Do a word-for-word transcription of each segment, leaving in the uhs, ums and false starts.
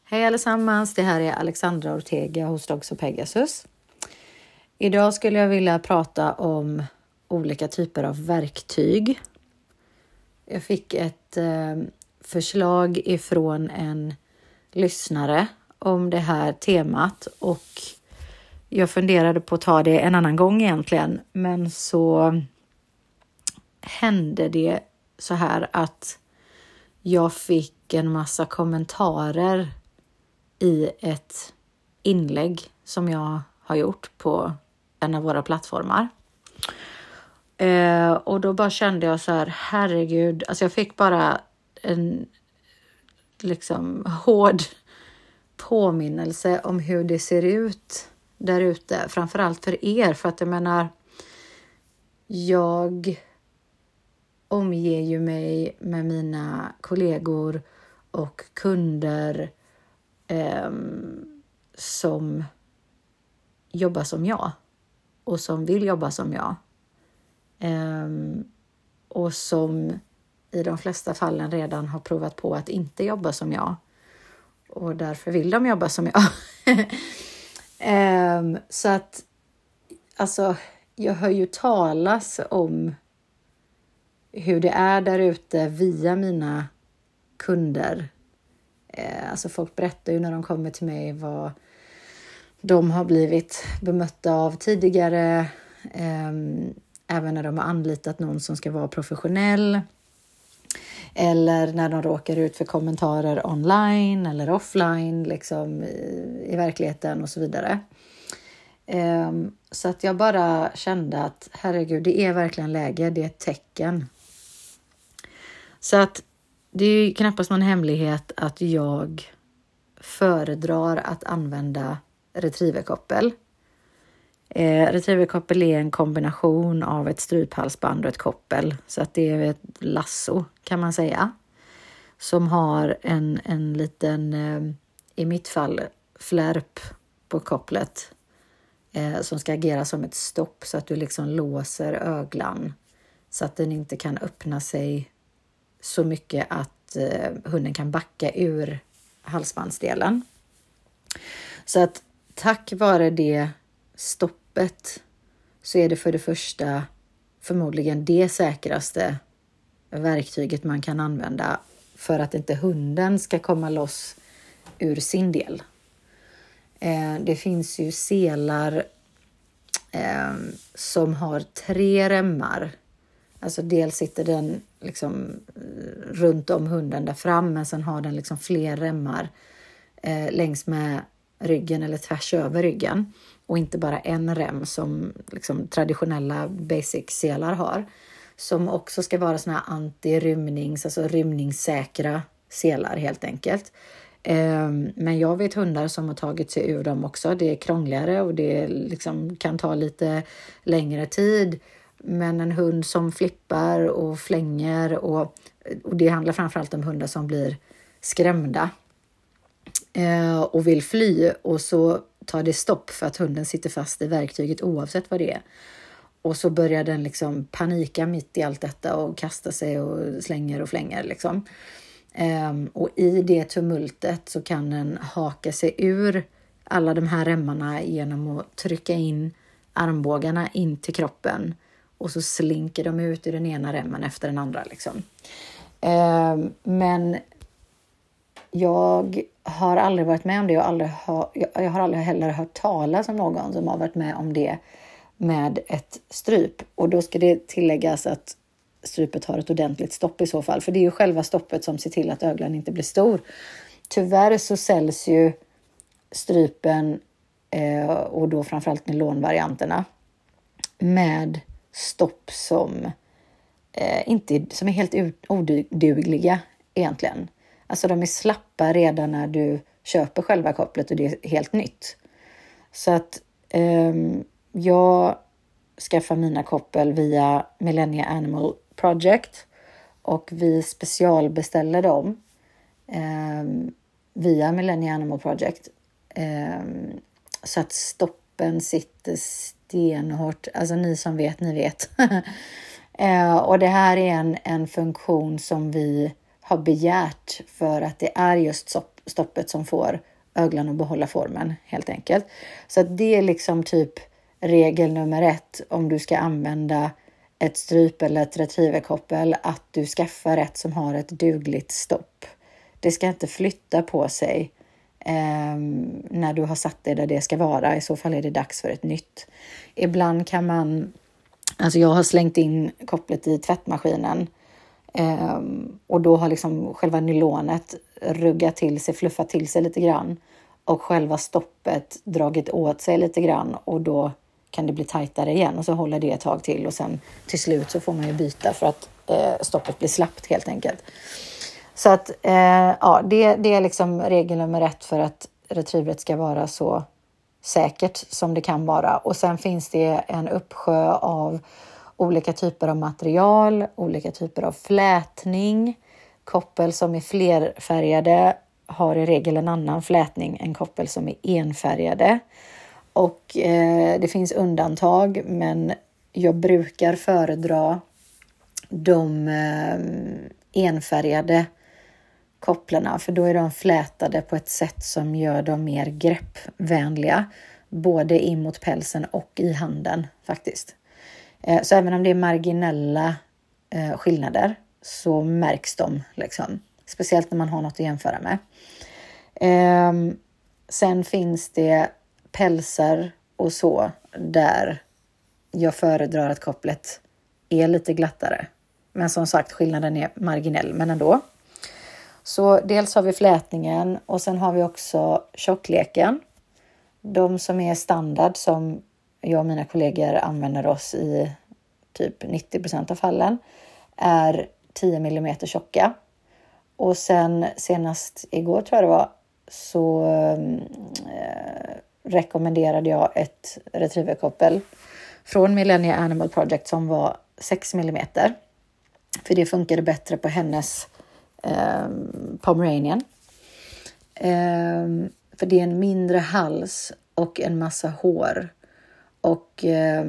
Hej allesammans, det här är Alexandra Ortega hos Dogs och Pegasus. Idag skulle jag vilja prata om olika typer av verktyg. Jag fick ett eh, förslag ifrån en lyssnare om det här temat och jag funderade på att ta det en annan gång egentligen, men så hände det så här att jag fick en massa kommentarer i ett inlägg som jag har gjort på en av våra plattformar. Eh, och då bara kände jag så här, herregud, alltså jag fick bara en liksom hård påminnelse om hur det ser ut där ute. Framförallt för er, för att jag menar, jag omger ju mig med mina kollegor och kunder eh, som jobbar som jag och som vill jobba som jag. Eh, och som i de flesta fallen redan har provat på att inte jobba som jag. Och därför vill de jobba som jag. eh, så att alltså, jag hör ju talas om hur det är där ute via mina kunder. Eh, alltså folk berättar ju när de kommer till mig vad de har blivit bemötta av tidigare. Eh, även när de har anlitat någon som ska vara professionell. Eller när de råkar ut för kommentarer online eller offline liksom i, i verkligheten och så vidare. Eh, så att jag bara kände att herregud, det är verkligen läge, det är ett tecken. Så att det är ju knappast någon hemlighet att jag föredrar att använda retrieverkoppel. Eh, retrieverkoppel är en kombination av ett stryphalsband och ett koppel. Så att det är ett lasso kan man säga. Som har en, en liten, eh, i mitt fall, flärp på kopplet. Eh, som ska agera som ett stopp så att du liksom låser öglan. Så att den inte kan öppna sig så mycket att eh, hunden kan backa ur halsbandsdelen. Så att tack vare det stoppet så är det för det första förmodligen det säkraste verktyget man kan använda för att inte hunden ska komma loss ur sin del. Eh, det finns ju selar eh, som har tre remmar. Alltså dels sitter den liksom runt om hunden där fram, men sen har den liksom fler remmar eh, längs med ryggen eller tvärs över ryggen. Och inte bara en rem som liksom traditionella basic-selar har. Som också ska vara såna här anti-rymnings, alltså rymningssäkra selar helt enkelt. Eh, men jag vet hundar som har tagit sig ur dem också. Det är krångligare och det liksom kan ta lite längre tid. Men en hund som flippar och flänger och, och det handlar framförallt om hundar som blir skrämda eh, och vill fly och så tar det stopp för att hunden sitter fast i verktyget oavsett vad det är. Och så börjar den liksom panika mitt i allt detta och kasta sig och slänger och flänger liksom. Eh, och i det tumultet så kan den haka sig ur alla de här remmarna genom att trycka in armbågarna in till kroppen. Och så slinker de ut ur den ena remmen efter den andra. Liksom. Eh, men jag har aldrig varit med om det. Och aldrig ha, jag har aldrig heller hört talas om någon som har varit med om det med ett stryp. Och då ska det tilläggas att strypet har ett ordentligt stopp i så fall. För det är ju själva stoppet som ser till att öglan inte blir stor. Tyvärr så säljs ju strypen eh, och då framförallt nylonvarianterna med stopp som, eh, inte, som är helt odugliga egentligen. Alltså de är slappa redan när du köper själva kopplet och det är helt nytt. Så att eh, jag skaffar mina koppel via Millennia Animal Project och vi specialbeställer dem eh, via Millennia Animal Project. Eh, så att stoppen sitter stenhårt. Alltså ni som vet, ni vet. eh, och det här är en, en funktion som vi har begärt för att det är just stoppet som får öglan att behålla formen helt enkelt. Så att det är liksom typ regel nummer ett om du ska använda ett stryp eller ett retrieverkoppel, att du skaffar ett som har ett dugligt stopp. Det ska inte flytta på sig eh, när du har satt det där det ska vara. I så fall är det dags för ett nytt. Ibland kan man, alltså jag har slängt in kopplet i tvättmaskinen eh, och då har liksom själva nylonet ruggat till sig, fluffat till sig lite grann och själva stoppet dragit åt sig lite grann, och då kan det bli tajtare igen och så håller det ett tag till och sen till slut så får man ju byta för att eh, stoppet blir slappt helt enkelt. Så att eh, ja, det, det är liksom regel nummer ett för att retrievret ska vara så säkert som det kan vara. Och sen finns det en uppsjö av olika typer av material, olika typer av flätning. Koppel som är flerfärgade har i regel en annan flätning än koppel som är enfärgade. Och eh, det finns undantag, men jag brukar föredra de eh, enfärgade kopplarna, för då är de flätade på ett sätt som gör dem mer greppvänliga, både in mot pälsen och i handen faktiskt. Eh, så även om det är marginella eh, skillnader så märks de liksom, speciellt när man har något att jämföra med. Eh, sen finns det pälsar och så där jag föredrar att kopplet är lite glattare. Men som sagt, skillnaden är marginell, men ändå. Så dels har vi flätningen och sen har vi också tjockleken. De som är standard som jag och mina kollegor använder oss i typ nittio procent av fallen är tio millimeter tjocka. Och sen senast igår tror jag det var så eh, rekommenderade jag ett retrieverkoppel från Millennia Animal Project som var sex millimeter. För det funkade bättre på hennes eh, Pomeranian. Eh, för det är en mindre hals och en massa hår. Och eh,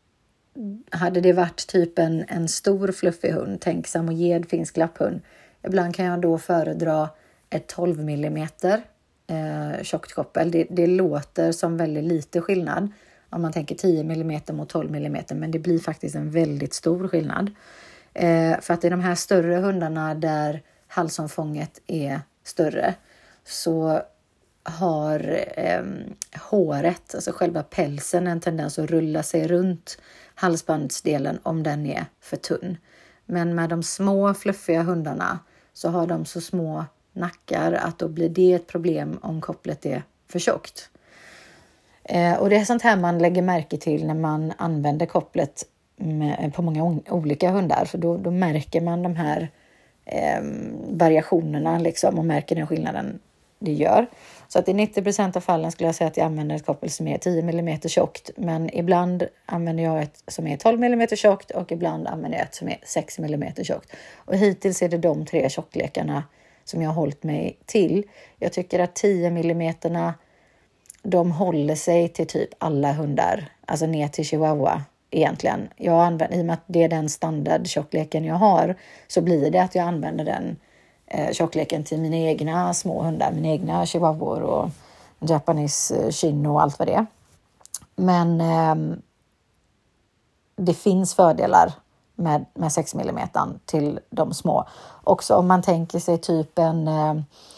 hade det varit typ en, en stor fluffig hund, tänk samojed finsk lapphund. Ibland kan jag då föredra ett tolv millimeter eh, tjockt koppel. Det, det låter som väldigt lite skillnad om man tänker tio millimeter mot tolv millimeter, men det blir faktiskt en väldigt stor skillnad. Eh, för att i de här större hundarna där halsomfånget är större så har eh, håret, alltså själva pälsen, en tendens att rulla sig runt halsbandsdelen om den är för tunn. Men med de små fluffiga hundarna så har de så små nackar att då blir det ett problem om kopplet är för tjockt. Eh, och det är sånt här man lägger märke till när man använder kopplet med, på många o- olika hundar. För då, då märker man de här eh, variationerna liksom, och märker den skillnaden det gör. Så att i nittio procent av fallen skulle jag säga att jag använder ett koppel som är tio millimeter tjockt. Men ibland använder jag ett som är tolv millimeter tjockt och ibland använder jag ett som är sex millimeter tjockt. Och hittills är det de tre tjocklekarna som jag har hållit mig till. Jag tycker att tio millimeterna, de håller sig till typ alla hundar. Alltså ner till chihuahua egentligen. Jag använder, i och med att det är den standard tjockleken jag har, så blir det att jag använder den eh, tjockleken till mina egna små hundar. Mina egna chihuahuor och Japanese Shin och allt vad det är. Men eh, det finns fördelar med, med sex millimeter till de små. Också om man tänker sig typ en eh,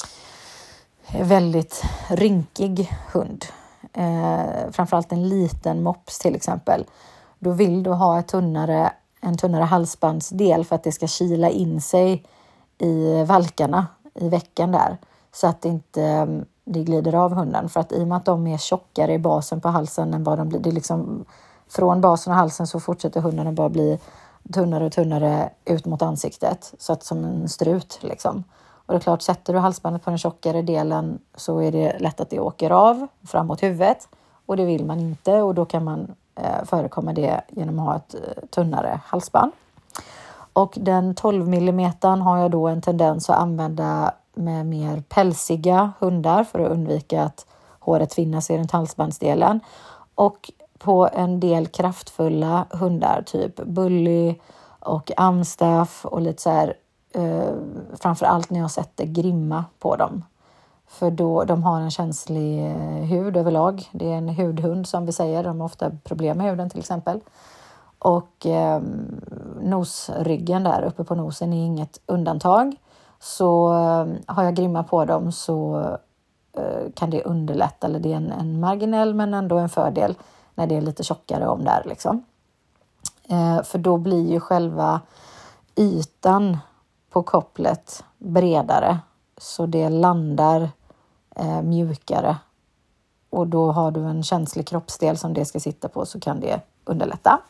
väldigt rynkig hund. Eh, framförallt en liten mops till exempel. Då vill du ha ett tunnare, en tunnare halsbandsdel för att det ska kila in sig i valkarna i veckan där. Så att det inte det glider av hunden. För att i och med att de är tjockare i basen på halsen än vad de blir. Det är liksom, från basen och halsen så fortsätter hunden att bara bli tunnare och tunnare ut mot ansiktet. Så att som en strut liksom. Och det är klart, sätter du halsbandet på den tjockare delen så är det lätt att det åker av framåt huvudet. Och det vill man inte, och då kan man eh, förekomma det genom att ha ett eh, tunnare halsband. Och den tolv millimeter har jag då en tendens att använda med mer pälsiga hundar för att undvika att håret tvinnar sig runt halsbandsdelen. Och på en del kraftfulla hundar, typ bully och amstaff och lite så här, eh, framförallt när jag sätter grimma på dem. För då, de har en känslig hud överlag. Det är en hudhund som vi säger. De har ofta problem med huden till exempel. Och eh, nosryggen där uppe på nosen är inget undantag. Så eh, har jag grimma på dem så eh, kan det underlätta. Eller det är en, en marginell men ändå en fördel när det är lite tjockare om där liksom. Eh, för då blir ju själva ytan på kopplet bredare. Så det landar eh, mjukare. Och då har du en känslig kroppsdel som det ska sitta på så kan det underlätta.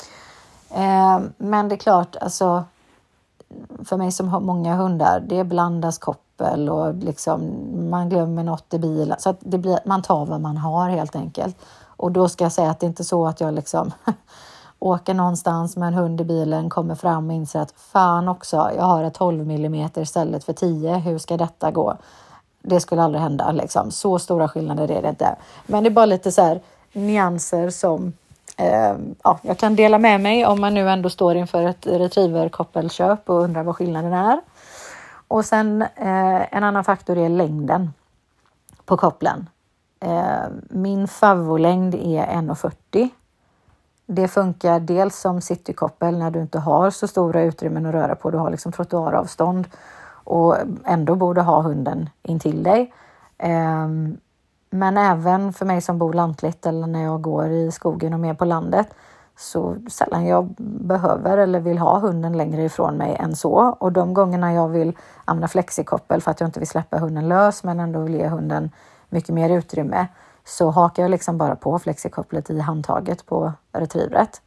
Eh, men det är klart, alltså, för mig som har många hundar, det blandas koppel och liksom, man glömmer något i bilen. Så att det blir, man tar vad man har helt enkelt. Och då ska jag säga att det inte är så att jag liksom åker någonstans med en hund i bilen, kommer fram och inser att fan också, jag har ett tolv millimeter istället för tio. Hur ska detta gå? Det skulle aldrig hända liksom. Så stora skillnader är det inte. Men det är bara lite så här nyanser som eh, ja, jag kan dela med mig om man nu ändå står inför ett retriever-koppelköp och undrar vad skillnaden är. Och sen eh, en annan faktor är längden på kopplen. Eh, min favolängd är en komma fyrtio. Det funkar dels som citykoppel när du inte har så stora utrymmen att röra på. Du har liksom trottoaravstånd och ändå borde ha hunden in till dig. Um, men även för mig som bor lantligt eller när jag går i skogen och mer på landet så sällan jag behöver eller vill ha hunden längre ifrån mig än så. Och de gångerna jag vill använda flexikoppel för att jag inte vill släppa hunden lös men ändå vill ge hunden mycket mer utrymme så hakar jag liksom bara på flexikopplet i handtaget på retrievret.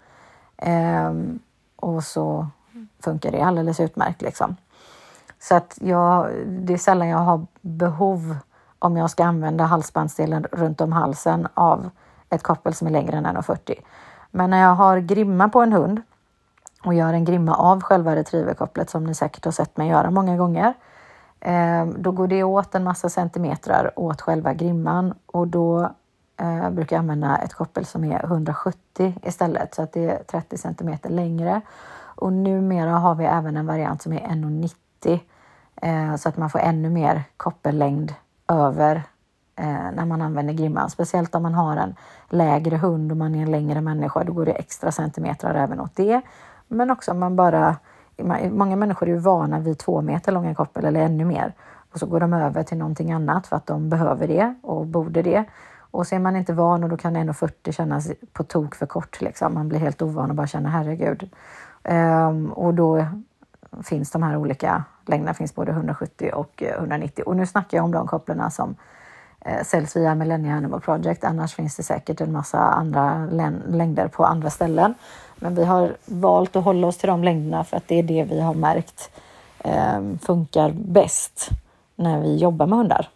Um, och så funkar det alldeles utmärkt liksom. Så att jag, det är sällan jag har behov om jag ska använda halsbandsdelen runt om halsen av ett koppel som är längre än en komma fyrtio. Men när jag har grimma på en hund och gör en grimma av själva retrieverkopplet som ni säkert har sett mig göra många gånger. Eh, då går det åt en massa centimeter åt själva grimman och då eh, brukar jag använda ett koppel som är hundrasjuttio istället. Så att det är trettio centimeter längre. Och numera har vi även en variant som är en komma nittio. Eh, så att man får ännu mer koppellängd över eh, när man använder grimman. Speciellt om man har en lägre hund och man är en längre människa. Då går det extra centimeter även åt det. Men också om man bara... Många människor är ju vana vid två meter långa koppel eller ännu mer. Och så går de över till någonting annat för att de behöver det och borde det. Och så är man inte van och då kan en komma fyrtio kännas på tok för kort. Liksom. Man blir helt ovan och bara känner herregud. Um, och då finns de här olika längderna. Finns både hundrasjuttio och hundranittio. Och nu snackar jag om de kopplarna som eh, säljs via Millennium Animal Project. Annars finns det säkert en massa andra längder på andra ställen. Men vi har valt att hålla oss till de längderna för att det är det vi har märkt eh, funkar bäst när vi jobbar med hundar.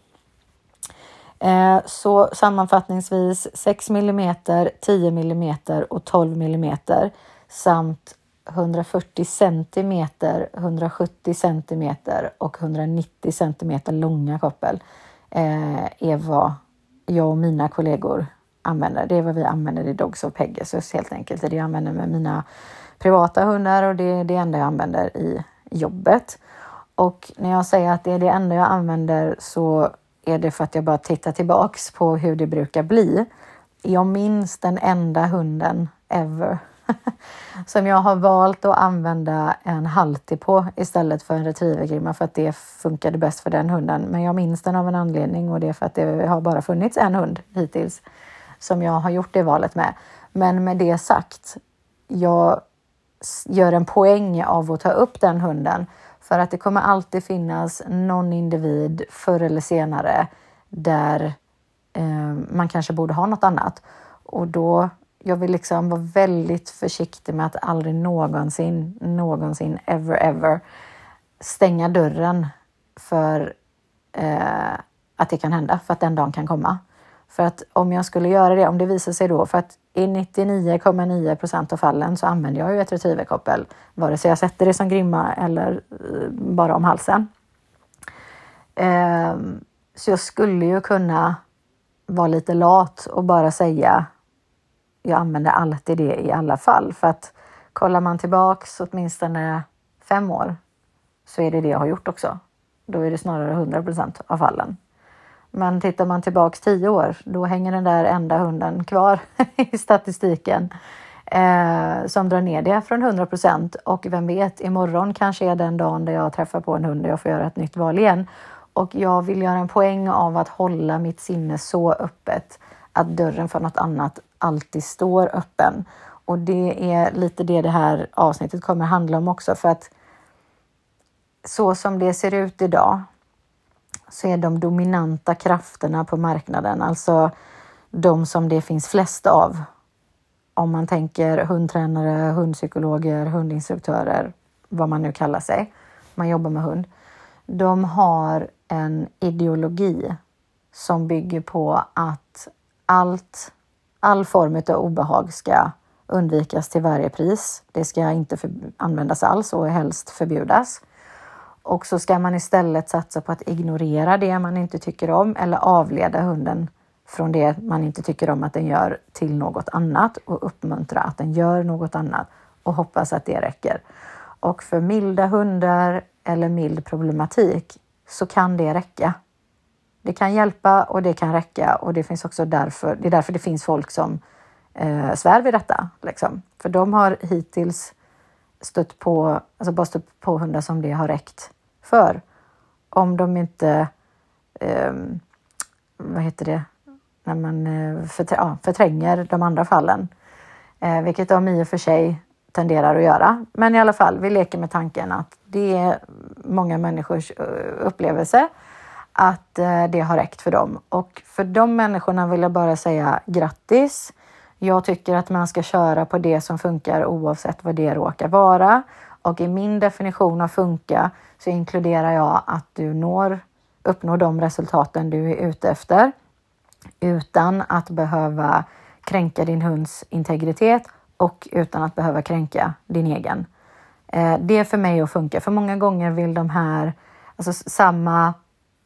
Eh, så sammanfattningsvis sex millimeter, tio millimeter och tolv millimeter samt hundrafyrtio centimeter, hundrasjuttio centimeter och hundranittio centimeter långa koppel eh, är vad jag och mina kollegor använder. Det är vad vi använder i Dogs of Pegasus helt enkelt. Det är det jag använder med mina privata hundar och det är det enda jag använder i jobbet. Och när jag säger att det är det enda jag använder så är det för att jag bara tittar tillbaks på hur det brukar bli. Jag minns den enda hunden ever som jag har valt att använda en halti på istället för en retrievergrimma för att det funkade bäst för den hunden. Men jag minns den av en anledning och det är för att det har bara funnits en hund hittills som jag har gjort det valet med. Men med det sagt, jag gör en poäng av att ta upp den hunden för att det kommer alltid finnas någon individ förr eller senare där eh, man kanske borde ha något annat. Och då, jag vill liksom vara väldigt försiktig med att aldrig någonsin, någonsin, ever, ever stänga dörren för eh, att det kan hända, för att den dagen kan komma. För att om jag skulle göra det, om det visar sig då, för att i nittionio komma nio procent av fallen så använder jag ju ett retrieverkoppel. Vare sig jag sätter det som grimma eller bara om halsen. Um, så jag skulle ju kunna vara lite lat och bara säga jag använder alltid det i alla fall. För att kollar man tillbaks åtminstone fem år så är det det jag har gjort också. Då är det snarare hundra procent av fallen. Men tittar man tillbaks tio år, då hänger den där enda hunden kvar i statistiken. Eh, som drar ner det från hundra procent. Och vem vet, imorgon kanske är den dagen där jag träffar på en hund och jag får göra ett nytt val igen. Och jag vill göra en poäng av att hålla mitt sinne så öppet att dörren för något annat alltid står öppen. Och det är lite det det här avsnittet kommer handla om också. För att så som det ser ut idag så är de dominanta krafterna på marknaden, alltså de som det finns flest av. Om man tänker hundtränare, hundpsykologer, hundinstruktörer, vad man nu kallar sig. Man jobbar med hund. De har en ideologi som bygger på att allt, all form av obehag ska undvikas till varje pris. Det ska inte för, användas alls och helst förbjudas. Och så ska man istället satsa på att ignorera det man inte tycker om eller avleda hunden från det man inte tycker om att den gör till något annat och uppmuntra att den gör något annat och hoppas att det räcker. Och för milda hundar eller mild problematik så kan det räcka. Det kan hjälpa och det kan räcka, och det finns också därför, det är därför det finns folk som eh, svär vid detta. Liksom. För de har hittills stött på, alltså bara stött på hundar som det har räckt för. Om de inte, eh, vad heter det, när man eh, förträ, ja, förtränger de andra fallen. Eh, vilket de i och för sig tenderar att göra. Men i alla fall, vi leker med tanken att det är många människors upplevelse att eh, det har räckt för dem. Och för de människorna vill jag bara säga grattis. Jag tycker att man ska köra på det som funkar oavsett vad det råkar vara. Och i min definition av funka så inkluderar jag att du når, uppnår de resultaten du är ute efter. Utan att behöva kränka din hunds integritet och utan att behöva kränka din egen. Eh, det är för mig att funka. För många gånger vill de här, alltså samma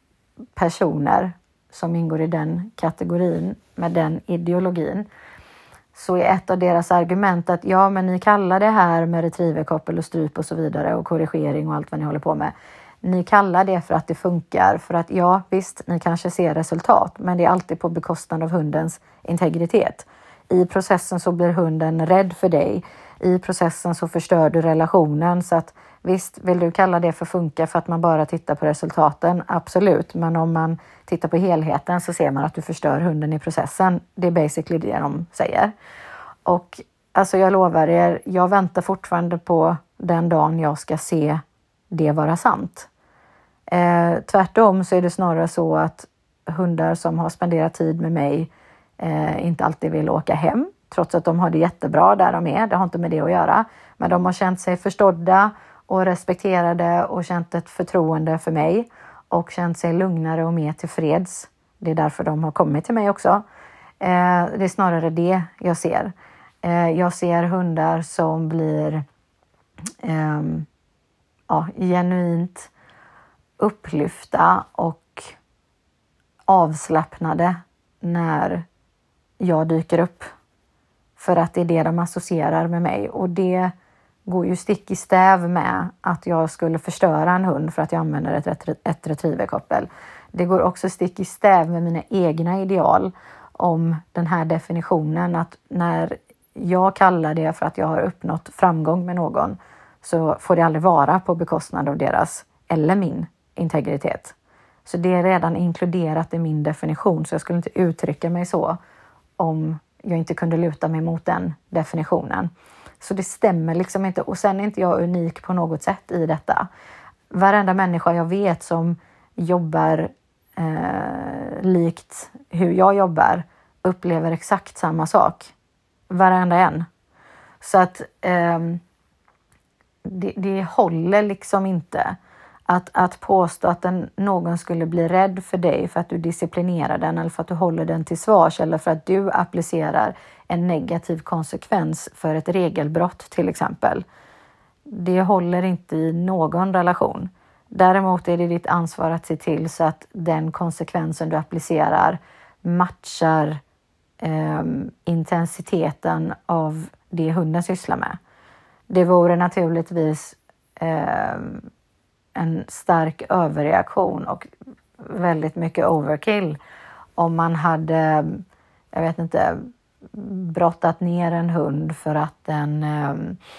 personer som ingår i den kategorin med den ideologin, så är ett av deras argument att ja, men ni kallar det här med retrieverkoppel och stryp och så vidare och korrigering och allt vad ni håller på med. Ni kallar det för att det funkar, för att ja, visst, ni kanske ser resultat, men det är alltid på bekostnad av hundens integritet. I processen så blir hunden rädd för dig. I processen så förstör du relationen, så att visst, vill du kalla det för funka för att man bara tittar på resultaten? Absolut, men om man tittar på helheten så ser man att du förstör hunden i processen. Det är basically det de säger. Och alltså jag lovar er, jag väntar fortfarande på den dagen jag ska se det vara sant. Eh, tvärtom så är det snarare så att hundar som har spenderat tid med mig eh, inte alltid vill åka hem. Trots att de har det jättebra där de är. Det har inte med det att göra. Men de har känt sig förstådda och respekterade och känt ett förtroende för mig. Och känt sig lugnare och mer tillfreds. Det är därför de har kommit till mig också. Eh, det är snarare det jag ser. Eh, jag ser hundar som blir eh, ja, genuint upplyfta och avslappnade när jag dyker upp. För att det är det de associerar med mig. Och det går ju stick i stäv med att jag skulle förstöra en hund för att jag använder ett, ett retrieverkoppel. Det går också stick i stäv med mina egna ideal om den här definitionen. Att när jag kallar det för att jag har uppnått framgång med någon, så får det aldrig vara på bekostnad av deras eller min integritet. Så det är redan inkluderat i min definition, så jag skulle inte uttrycka mig så om jag inte kunde luta mig mot den definitionen. Så det stämmer liksom inte. Och sen är inte jag unik på något sätt i detta. Varenda människa jag vet som jobbar eh, likt hur jag jobbar upplever exakt samma sak. Varenda en. Så att eh, det, det håller liksom inte. Att, att påstå att den, någon skulle bli rädd för dig för att du disciplinerar den eller för att du håller den till svars eller för att du applicerar en negativ konsekvens för ett regelbrott till exempel. Det håller inte i någon relation. Däremot är det ditt ansvar att se till så att den konsekvensen du applicerar matchar eh, intensiteten av det hunden sysslar med. Det vore naturligtvis eh, en stark överreaktion och väldigt mycket overkill om man hade, jag vet inte, brottat ner en hund för att den eh,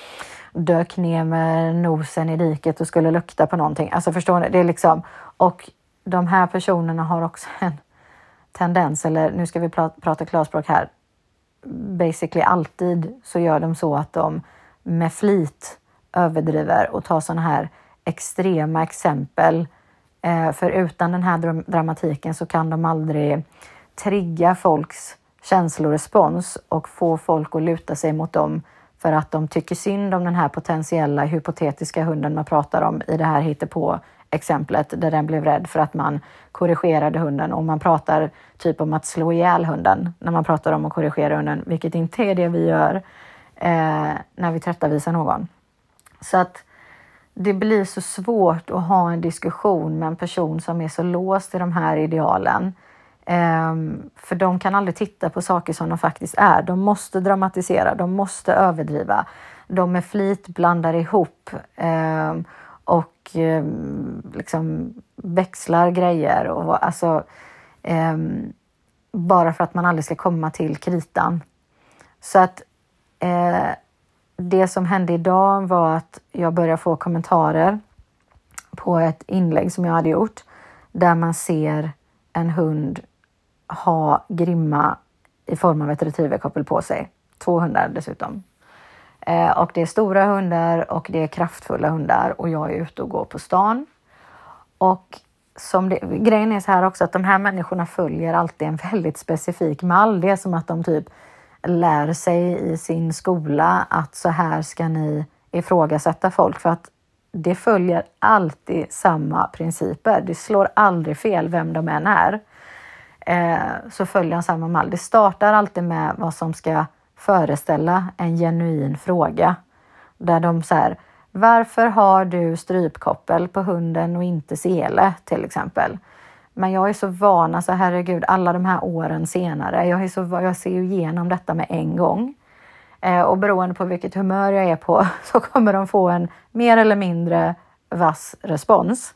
dök ner med nosen i diket och skulle lukta på någonting. Alltså förstår ni? Det är liksom, och de här personerna har också en tendens, eller nu ska vi prata, prata klarspråk här, basically alltid så gör de så att de med flit överdriver och tar sådana här extrema exempel. Eh, för utan den här dram- dramatiken så kan de aldrig trigga folks känslorespons och få folk att luta sig mot dem för att de tycker synd om den här potentiella hypotetiska hunden man pratar om i det här hittepå exemplet där den blev rädd för att man korrigerade hunden, och man pratar typ om att slå ihjäl hunden när man pratar om att korrigera hunden, vilket inte är det vi gör eh, när vi tillrättavisar någon. Så att det blir så svårt att ha en diskussion med en person som är så låst i de här idealen. Um, för de kan aldrig titta på saker som de faktiskt är. De måste dramatisera, de måste överdriva. De med flit blandar ihop um, och um, liksom växlar grejer. Och, alltså, um, bara för att man aldrig ska komma till kritan. Så att uh, det som hände idag var att jag började få kommentarer på ett inlägg som jag hade gjort. Där man ser en hund ha grimma i form av ett retrieverkoppel på sig. Två hundar dessutom. Eh, och det är stora hundar och det är kraftfulla hundar. Och jag är ute och går på stan. Och som det, grejen är så här också att de här människorna följer alltid en väldigt specifik mall. Det är som att de typ lär sig i sin skola att så här ska ni ifrågasätta folk. För att det följer alltid samma principer. Det slår aldrig fel vem de än är. Eh, så följer han samma mall. Det startar alltid med vad som ska föreställa en genuin fråga. Där de så här, varför har du strypkoppel på hunden och inte sele till exempel? Men jag är så van, alltså herregud, alla de här åren senare. Jag, är så, jag ser ju igenom detta med en gång. Eh, och beroende på vilket humör jag är på så kommer de få en mer eller mindre vass respons.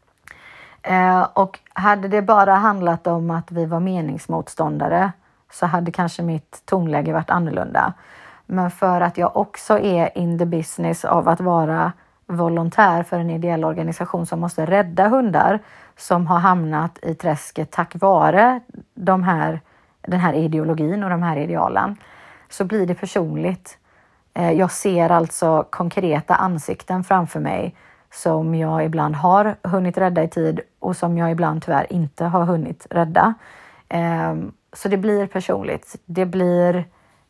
Eh, och hade det bara handlat om att vi var meningsmotståndare så hade kanske mitt tonläge varit annorlunda. Men för att jag också är in the business av att vara volontär för en ideell organisation som måste rädda hundar som har hamnat i träsket tack vare de här, den här ideologin och de här idealen, så blir det personligt. Eh, jag ser alltså konkreta ansikten framför mig som jag ibland har hunnit rädda i tid och som jag ibland tyvärr inte har hunnit rädda. Um, så det blir personligt. Det blir,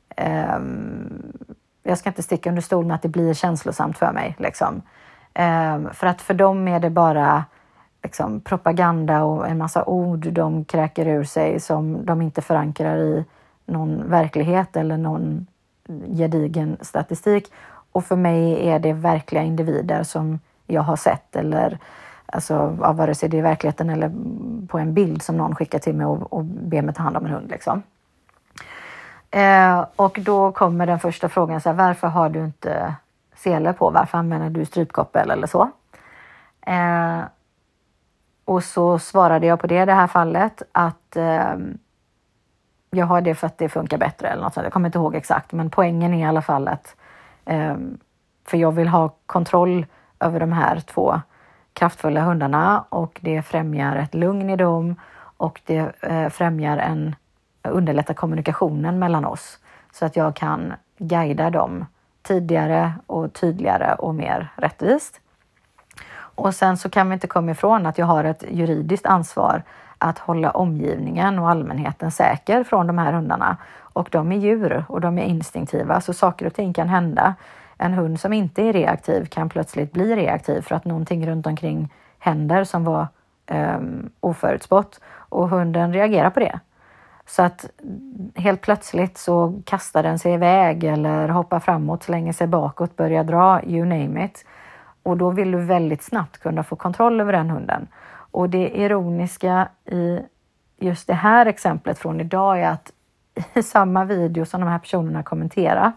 um, jag ska inte sticka under stol med att det blir känslosamt för mig. Liksom. Um, för att för dem är det bara liksom, propaganda och en massa ord de kräker ur sig som de inte förankrar i någon verklighet eller någon gedigen statistik. Och för mig är det verkliga individer som jag har sett, eller alltså, av vare sig det är i verkligheten eller på en bild som någon skickar till mig och, och ber mig ta hand om en hund. Liksom. Eh, och då kommer den första frågan, så här, varför har du inte sele på? Varför använder du strypkoppel eller så? Eh, och så svarade jag på det i det här fallet att eh, jag har det för att det funkar bättre eller något sånt. Jag kommer inte ihåg exakt, men poängen är i alla fall att eh, för jag vill ha kontroll över de här två kraftfulla hundarna, och det främjar ett lugn i dem och det eh, främjar en underlättar kommunikationen mellan oss så att jag kan guida dem tidigare och tydligare och mer rättvist. Och sen så kan vi inte komma ifrån att jag har ett juridiskt ansvar att hålla omgivningen och allmänheten säker från de här hundarna. Och de är djur och de är instinktiva, så saker och ting kan hända. En hund som inte är reaktiv kan plötsligt bli reaktiv för att någonting runt omkring händer som var um, oförutspått, och hunden reagerar på det. Så att helt plötsligt så kastar den sig iväg eller hoppar framåt, slänger sig bakåt, börjar dra, you name it. Och då vill du väldigt snabbt kunna få kontroll över den hunden. Och det ironiska i just det här exemplet från idag är att i samma video som de här personerna kommenterar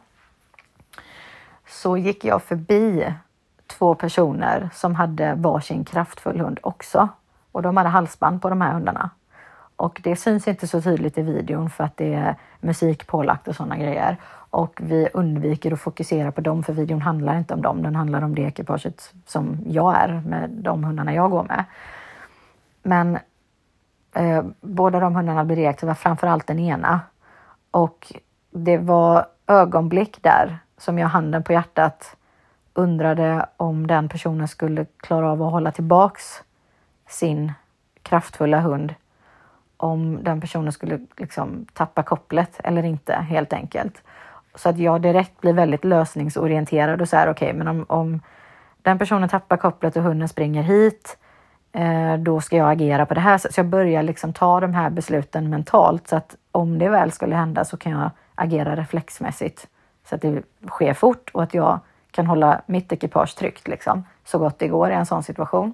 så gick jag förbi två personer som hade varsin kraftfull hund också. Och de hade halsband på de här hundarna. Och det syns inte så tydligt i videon för att det är musik pålagt och sådana grejer. Och vi undviker att fokusera på dem för videon handlar inte om dem. Den handlar om det ekipaget som jag är med de hundarna jag går med. Men eh, båda de hundarna blev reaktiva, framförallt den ena. Och det var ögonblick där som jag handen på hjärtat undrade om den personen skulle klara av att hålla tillbaks sin kraftfulla hund. Om den personen skulle liksom tappa kopplet eller inte, helt enkelt. Så att jag direkt blir väldigt lösningsorienterad och så här, okej, okay, men om, om den personen tappar kopplet och hunden springer hit, eh, då ska jag agera på det här. Så jag börjar liksom ta de här besluten mentalt, så att om det väl skulle hända så kan jag agera reflexmässigt. Så att det sker fort och att jag kan hålla mitt ekipage tryggt liksom, så gott det går i en sån situation.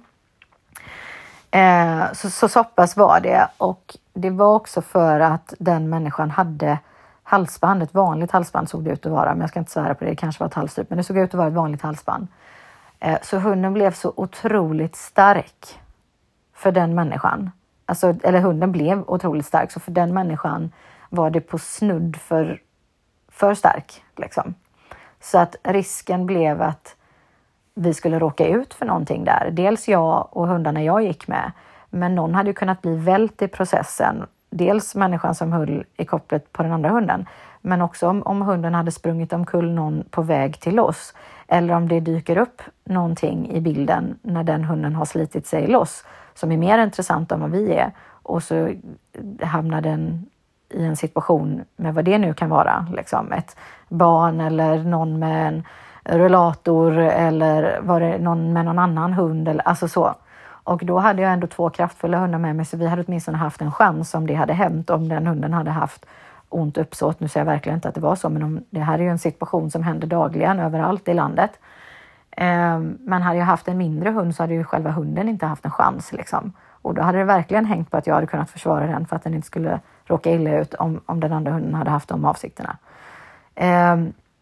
Eh, så, så så pass var det, och det var också för att den människan hade halsband, ett vanligt halsband såg det ut att vara, men jag ska inte svära på det, det kanske var ett halsstrut, men det såg ut att vara ett vanligt halsband. Eh, så hunden blev så otroligt stark för den människan, alltså, eller hunden blev otroligt stark, så för den människan var det på snudd för, för stark liksom. Så att risken blev att vi skulle råka ut för någonting där. Dels jag och hundarna jag gick med. Men någon hade ju kunnat bli vält i processen. Dels människan som höll i kopplet på den andra hunden. Men också om, om hunden hade sprungit omkull någon på väg till oss. Eller om det dyker upp någonting i bilden när den hunden har slitit sig loss. Som är mer intressant än vad vi är. Och så hamnar den i en situation med vad det nu kan vara. Liksom ett barn eller någon med en rullator eller var det någon med någon annan hund eller alltså så. Och då hade jag ändå två kraftfulla hundar med mig, så vi hade åtminstone haft en chans om det hade hänt, om den hunden hade haft ont uppsåt. Nu säger jag verkligen inte att det var så, men om, det här är ju en situation som händer dagligen överallt i landet. Eh, men hade jag haft en mindre hund så hade ju själva hunden inte haft en chans liksom. Och då hade det verkligen hängt på att jag hade kunnat försvara den för att den inte skulle råka illa ut om, om den andra hunden hade haft de avsikterna. Eh,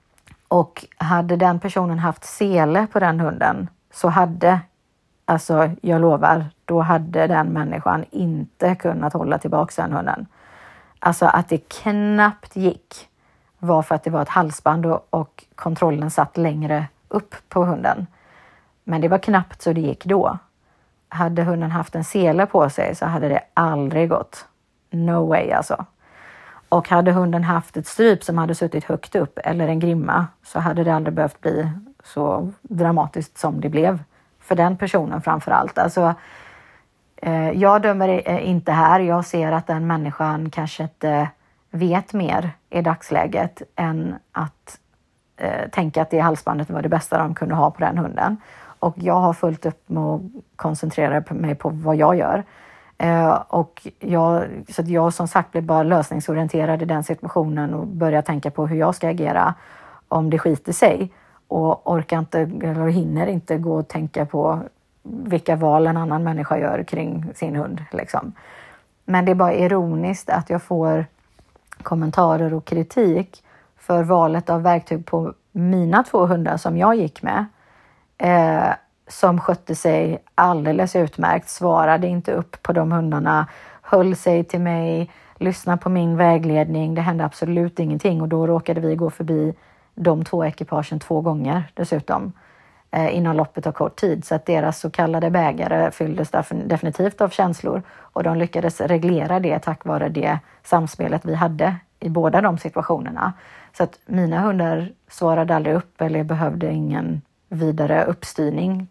Och hade den personen haft sele på den hunden så hade, alltså jag lovar, då hade den människan inte kunnat hålla tillbaka den hunden. Alltså att det knappt gick var för att det var ett halsband och, och kontrollen satt längre upp på hunden. Men det var knappt så det gick då. Hade hunden haft en sele på sig så hade det aldrig gått. No way alltså. Och hade hunden haft ett stryp som hade suttit högt upp eller en grimma så hade det aldrig behövt bli så dramatiskt som det blev för den personen framför allt. Alltså, eh, jag dömer inte här. Jag ser att den människan kanske inte vet mer i dagsläget än att eh, tänka att det halsbandet var det bästa de kunde ha på den hunden. Och jag har fullt upp med att koncentrera mig på vad jag gör. Uh, och jag, så att jag som sagt blev bara lösningsorienterad i den situationen och började tänka på hur jag ska agera om det skiter sig, och orkar inte eller hinner inte gå och tänka på vilka val en annan människa gör kring sin hund liksom. Men det är bara ironiskt att jag får kommentarer och kritik för valet av verktyg på mina två hundar som jag gick med, uh, som skötte sig alldeles utmärkt, svarade inte upp på de hundarna, höll sig till mig, lyssnade på min vägledning. Det hände absolut ingenting, och då råkade vi gå förbi de två ekipagen två gånger dessutom eh, inom loppet av kort tid. Så att deras så kallade bägare fylldes definitivt av känslor, och de lyckades reglera det tack vare det samspelet vi hade i båda de situationerna. Så att mina hundar svarade aldrig upp eller behövde ingen vidare uppstyrning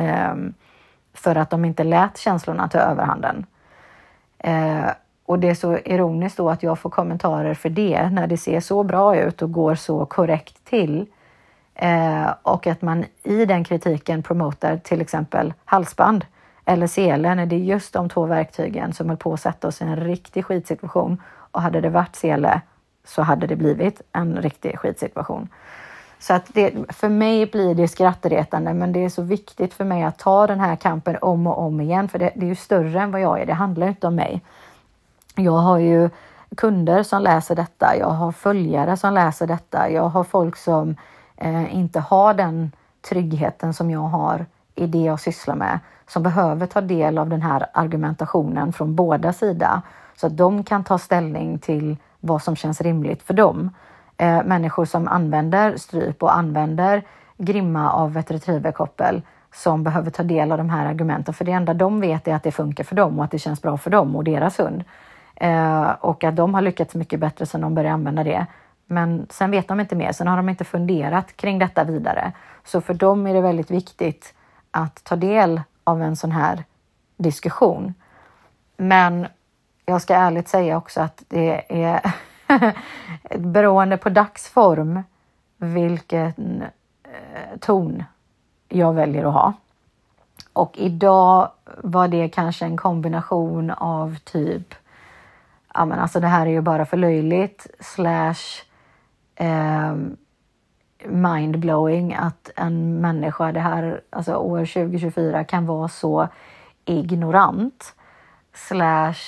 för att de inte lät känslorna ta överhanden. Eh, och det är så ironiskt då att jag får kommentarer för det när det ser så bra ut och går så korrekt till. Eh, och att man i den kritiken promotar till exempel halsband eller sele, när det är just de två verktygen som höll på att sätta oss i en riktig skitsituation. Och hade det varit sele så hade det blivit en riktig skitsituation. Så att det, för mig blir det skrattretande, men det är så viktigt för mig att ta den här kampen om och om igen. För det, det är ju större än vad jag är, det handlar inte om mig. Jag har ju kunder som läser detta, jag har följare som läser detta. Jag har folk som eh, inte har den tryggheten som jag har i det jag sysslar med som behöver ta del av den här argumentationen från båda sidor så att de kan ta ställning till vad som känns rimligt för dem. Eh, människor som använder stryp och använder grimma av ett retrieverkoppel som behöver ta del av de här argumenten, för det enda de vet är att det funkar för dem och att det känns bra för dem och deras hund. Eh, och att de har lyckats mycket bättre sen de började använda det. Men sen vet de inte mer, sen har de inte funderat kring detta vidare. Så för dem är det väldigt viktigt att ta del av en sån här diskussion. Men jag ska ärligt säga också att det är beroende på dagsform vilken eh, ton jag väljer att ha. Och idag var det kanske en kombination av typ, ja men alltså det här är ju bara för löjligt, slash eh, mindblowing att en människa det här, alltså år tjugo tjugofyra kan vara så ignorant, slash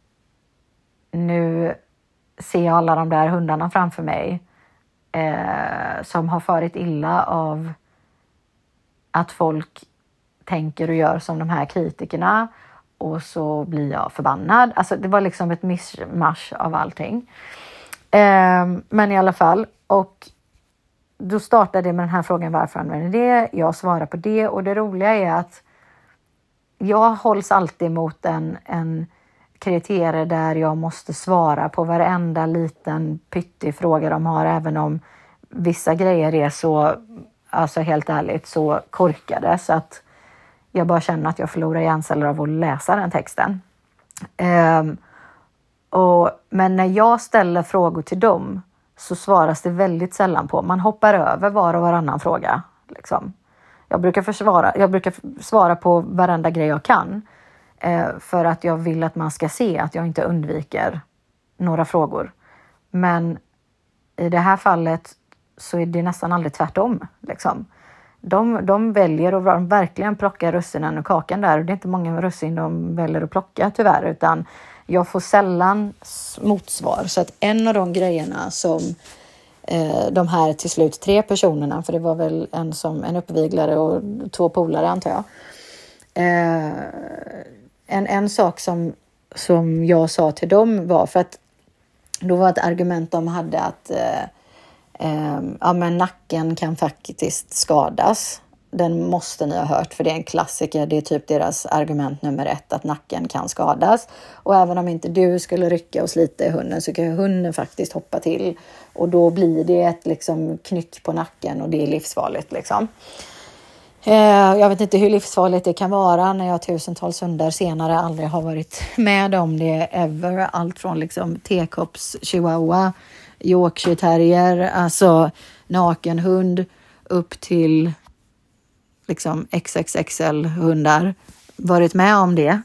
nu ser jag alla de där hundarna framför mig eh, som har farit illa av att folk tänker och gör som de här kritikerna och så blir jag förbannad. Alltså det var liksom ett mishmash av allting. Eh, men i alla fall, och då startade jag med den här frågan, varför använder det? Jag svarar på det, och det roliga är att jag hålls alltid mot en, en kriterier där jag måste svara på varenda liten pyttig fråga de har, även om vissa grejer är så, alltså helt ärligt, så korkade så att jag bara känner att jag förlorar hjärnceller av att läsa den texten. Um, och, men när jag ställer frågor till dem så svaras det väldigt sällan på. Man hoppar över var och varannan fråga. Liksom. Jag brukar försvara, jag brukar svara på varenda grej jag kan. Eh, för att jag vill att man ska se att jag inte undviker några frågor. Men i det här fallet så är det nästan aldrig tvärtom. Liksom. De, de väljer att verkligen plocka russinen och kakan där. Och det är inte många russin de väljer att plocka tyvärr. Utan jag får sällan motsvar. Så att en av de grejerna som eh, de här till slut tre personerna. För det var väl en, som, en uppviglare och två polare antar jag. Eh, en, en sak som, som jag sa till dem var, för att då var ett argument de hade att eh, eh, ja, men nacken kan faktiskt skadas. Den måste ni ha hört, för det är en klassiker. Det är typ deras argument nummer ett, att nacken kan skadas. Och även om inte du skulle rycka och slita i hunden så kan hunden faktiskt hoppa till. Och då blir det ett liksom knyck på nacken och det är livsfarligt liksom. Jag vet inte hur livsfarligt det kan vara när jag tusentals hundar senare aldrig har varit med om det ever. Allt från liksom tekops, chihuahua, yorkshire terrier, alltså nakenhund upp till liksom X X X L-hundar. Varit med om det.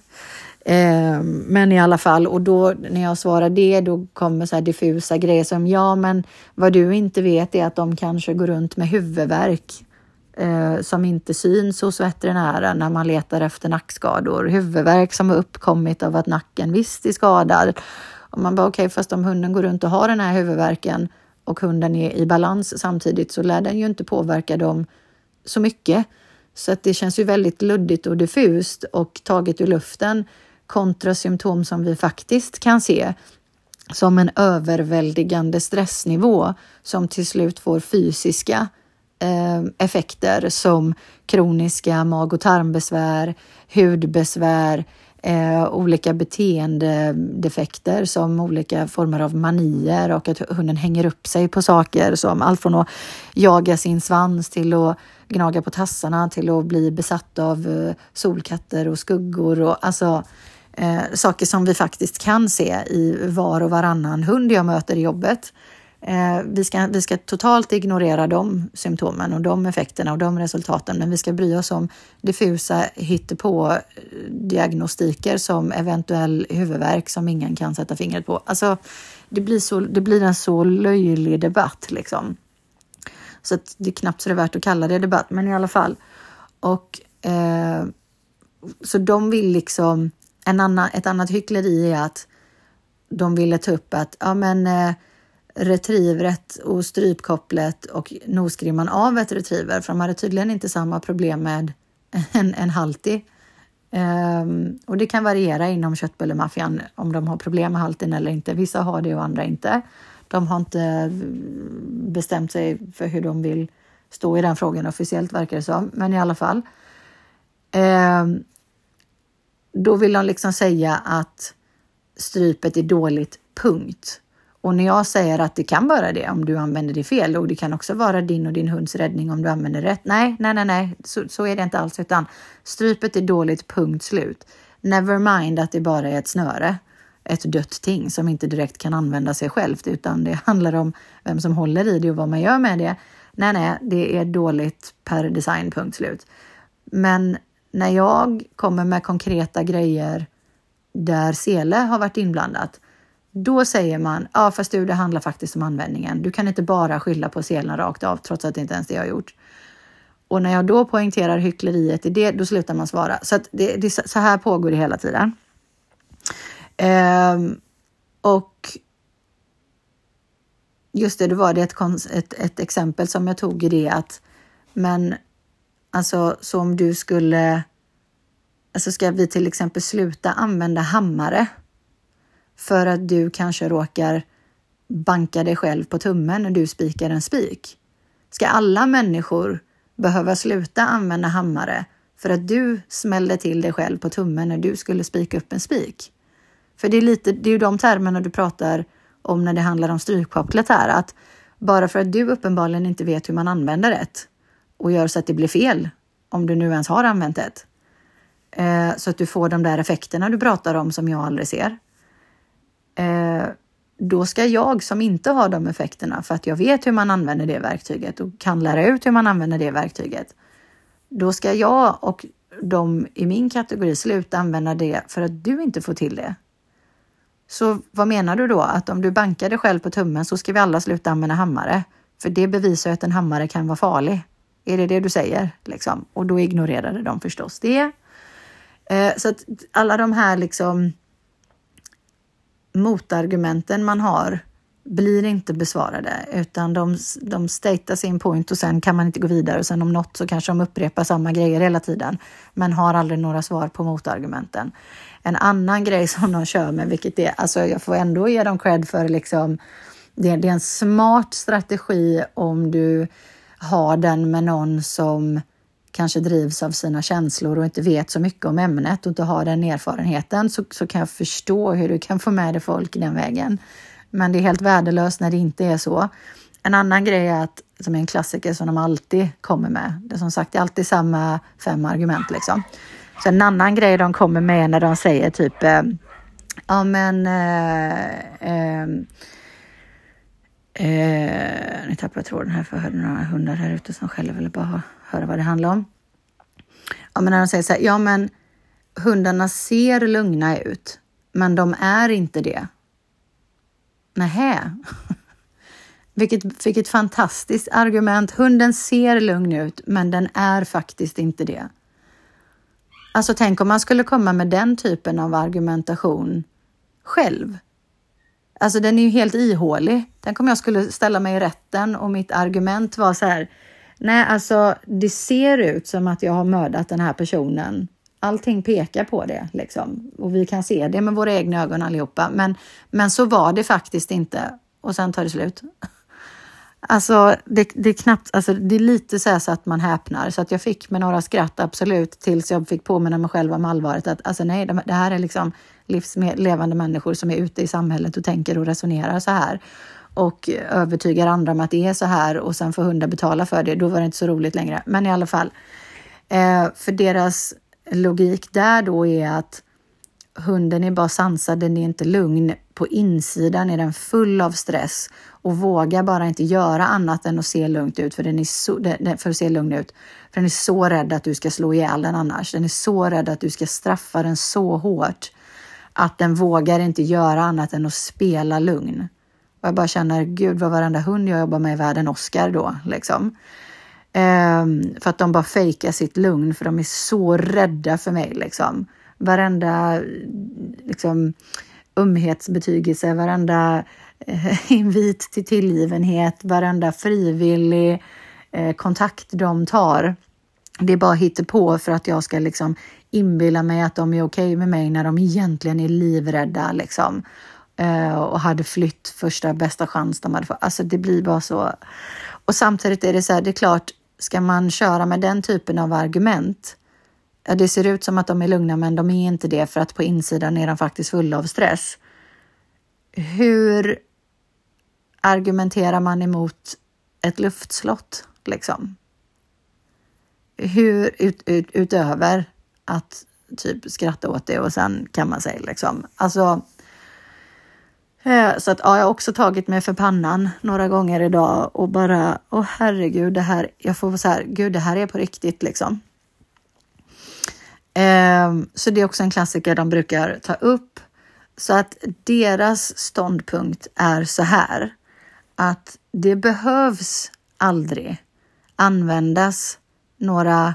Eh, men i alla fall, och då när jag svarar det, då kommer så här diffusa grejer som ja, men vad du inte vet är att de kanske går runt med huvudvärk. Eh, som inte syns hos veterinären när man letar efter nackskador. Huvudvärk som har uppkommit av att nacken visst är skadad. Och man bara okej, okay, fast om hunden går runt och har den här huvudvärken och hunden är i balans samtidigt så lär den ju inte påverka dem så mycket. Så att det känns ju väldigt luddigt och diffust och taget ur luften kontra symptom som vi faktiskt kan se som en överväldigande stressnivå som till slut får fysiska effekter som kroniska mag- och tarmbesvär, hudbesvär, eh, olika beteendedefekter som olika former av manier och att hunden hänger upp sig på saker som allt från att jaga sin svans till att gnaga på tassarna till att bli besatt av eh, solkatter och skuggor och alltså eh, saker som vi faktiskt kan se i var och varannan hund jag möter i jobbet. Eh, vi, ska, vi ska totalt ignorera de symptomen och de effekterna och de resultaten, men vi ska bry oss om diffusa hittepå diagnostiker som eventuell huvudvärk som ingen kan sätta fingret på. Alltså, det blir, så, det blir en så löjlig debatt liksom. Så att det är knappt så det är värt att kalla det debatt, men i alla fall. Och eh, så de vill liksom, en annan, ett annat hyckleri är att de ville ta upp att ja men eh, retrievret och strypkopplet och nosgrimman av ett retriever, för de hade tydligen inte samma problem med en, en haltig. Um, och det kan variera inom köttbullemaffian om de har problem med halten eller inte. Vissa har det och andra inte. De har inte bestämt sig för hur de vill stå i den frågan officiellt, verkar det som. Men i alla fall. Um, då vill de liksom säga att strypet är dåligt, punkt. Och när jag säger att det kan vara det om du använder det fel, och det kan också vara din och din hunds räddning om du använder rätt. Nej, nej, nej, nej. Så, så är det inte alls, utan strypet är dåligt, punkt slut. Never mind att det bara är ett snöre, ett dött ting som inte direkt kan använda sig självt, utan det handlar om vem som håller i det och vad man gör med det. Nej, nej, det är dåligt per design, punkt slut. Men när jag kommer med konkreta grejer där sele har varit inblandat, då säger man, ja fast du, det handlar faktiskt om användningen. Du kan inte bara skylla på selen rakt av, trots att det inte ens det jag har gjort. Och när jag då poängterar hyckleriet i det, då slutar man svara. Så att det, det, så här pågår det hela tiden. Ehm, och just det, då var det ett, ett, ett exempel som jag tog i det att, men alltså så om du skulle, alltså ska vi till exempel sluta använda hammare för att du kanske råkar banka dig själv på tummen när du spikar en spik. Ska alla människor behöva sluta använda hammare för att du smällde till dig själv på tummen när du skulle spika upp en spik? För det är, lite, det är ju de termerna du pratar om när det handlar om strykkopplet här. Att bara för att du uppenbarligen inte vet hur man använder rätt och gör så att det blir fel, om du nu ens har använt det. Eh, så att du får de där effekterna du pratar om som jag aldrig ser. Eh, då ska jag som inte har de effekterna, för att jag vet hur man använder det verktyget och kan lära ut hur man använder det verktyget, då ska jag och de i min kategori sluta använda det för att du inte får till det. Så vad menar du då? Att om du bankar dig själv på tummen så ska vi alla sluta använda hammare, för det bevisar att en hammare kan vara farlig. Är det det du säger? Liksom? Och då ignorerade de förstås det. Eh, så att alla de här liksom motargumenten man har blir inte besvarade, utan de, de statar sin point och sen kan man inte gå vidare, och sen om något så kanske de upprepar samma grejer hela tiden men har aldrig några svar på motargumenten. En annan grej som de kör med, vilket är, alltså jag får ändå ge dem cred för liksom, det, det är en smart strategi om du har den med någon som kanske drivs av sina känslor och inte vet så mycket om ämnet och inte har den erfarenheten, så, så kan jag förstå hur du kan få med dig folk i den vägen. Men det är helt värdelöst när det inte är så. En annan grej är att, som är en klassiker som de alltid kommer med, det är som sagt det är alltid samma fem argument liksom. Så en annan grej de kommer med när de säger typ eh, ja men eh, eh, eh, nu tappar jag tråden här, för jag hörde några hundar här ute som själva ville bara höra vad det handlar om. Ja men när de säger så här, ja men hundarna ser lugna ut men de är inte det. Nähä. Vilket, vilket fantastiskt argument. Hunden ser lugn ut men den är faktiskt inte det. Alltså tänk om man skulle komma med den typen av argumentation själv. Alltså den är ju helt ihålig. Tänk om jag skulle ställa mig i rätten och mitt argument var så här: nej alltså det ser ut som att jag har mördat den här personen. Allting pekar på det liksom. Och vi kan se det med våra egna ögon allihopa. Men, men så var det faktiskt inte. Och sen tar det slut. Alltså det, det är knappt, alltså det är lite så här så att man häpnar. Så att jag fick med några skratt absolut tills jag fick påminna mig själv om allvaret. Att alltså nej, det här är liksom livslevande människor som är ute i samhället och tänker och resonerar så här. Och övertygar andra om att det är så här. Och sen får hundar betala för det. Då var det inte så roligt längre. Men i alla fall. Eh, för deras logik där då är att hunden är bara sansad, den är inte lugn. På insidan är den full av stress och vågar bara inte göra annat än att se lugnt ut, för den är så, för att se lugn ut. För den är så rädd att du ska slå ihjäl den annars. Den är så rädd att du ska straffa den så hårt att den vågar inte göra annat än att spela lugn. Och jag bara känner, gud vad varenda hund jag jobbar med i världen Oscar då liksom. Um, för att de bara fejkar sitt lugn, för de är så rädda för mig liksom. Varenda liksom ömhetsbetygelse, varenda eh, invit till tillgivenhet, varenda frivillig eh, kontakt de tar det är bara hittepå för att jag ska liksom inbilla mig att de är okej med mig när de egentligen är livrädda liksom. Uh, och hade flytt första bästa chans de hade fått. Alltså det blir bara så. Och samtidigt är det så här, det är klart, ska man köra med den typen av argument, ja, det ser ut som att de är lugna men de är inte det, för att på insidan är de faktiskt fulla av stress. Hur argumenterar man emot ett luftslott liksom? Hur ut, ut, utöver att typ skratta åt det och sen kan man säga liksom. Alltså, så att ja, jag har också tagit mig för pannan några gånger idag och bara, åh herregud, det här, jag får så här, gud det här är på riktigt liksom. Eh, så det är också en klassiker de brukar ta upp. Så att deras ståndpunkt är så här, att det behövs aldrig användas några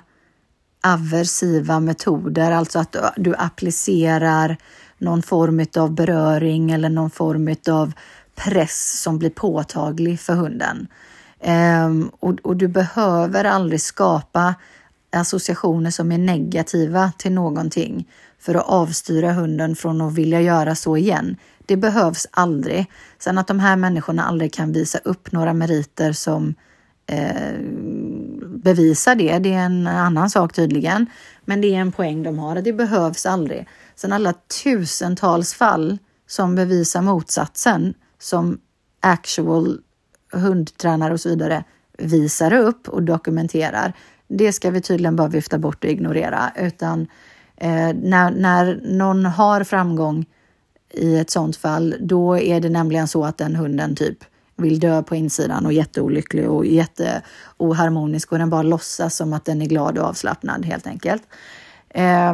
aversiva metoder, alltså att du applicerar någon form av beröring eller någon form av press som blir påtaglig för hunden. Ehm, och, och du behöver aldrig skapa associationer som är negativa till någonting för att avstyra hunden från att vilja göra så igen. Det behövs aldrig. Sen att de här människorna aldrig kan visa upp några meriter som eh, bevisar det, det är en annan sak tydligen. Men det är en poäng de har, det behövs aldrig. Sen alla tusentals fall som bevisar motsatsen, som actual hundtränare och så vidare visar upp och dokumenterar, det ska vi tydligen bara vifta bort och ignorera. Utan eh, när, när någon har framgång i ett sånt fall, då är det nämligen så att den hunden typ vill dö på insidan och jätteolycklig och jätteoharmonisk, och den bara låtsas som att den är glad och avslappnad helt enkelt. Eh,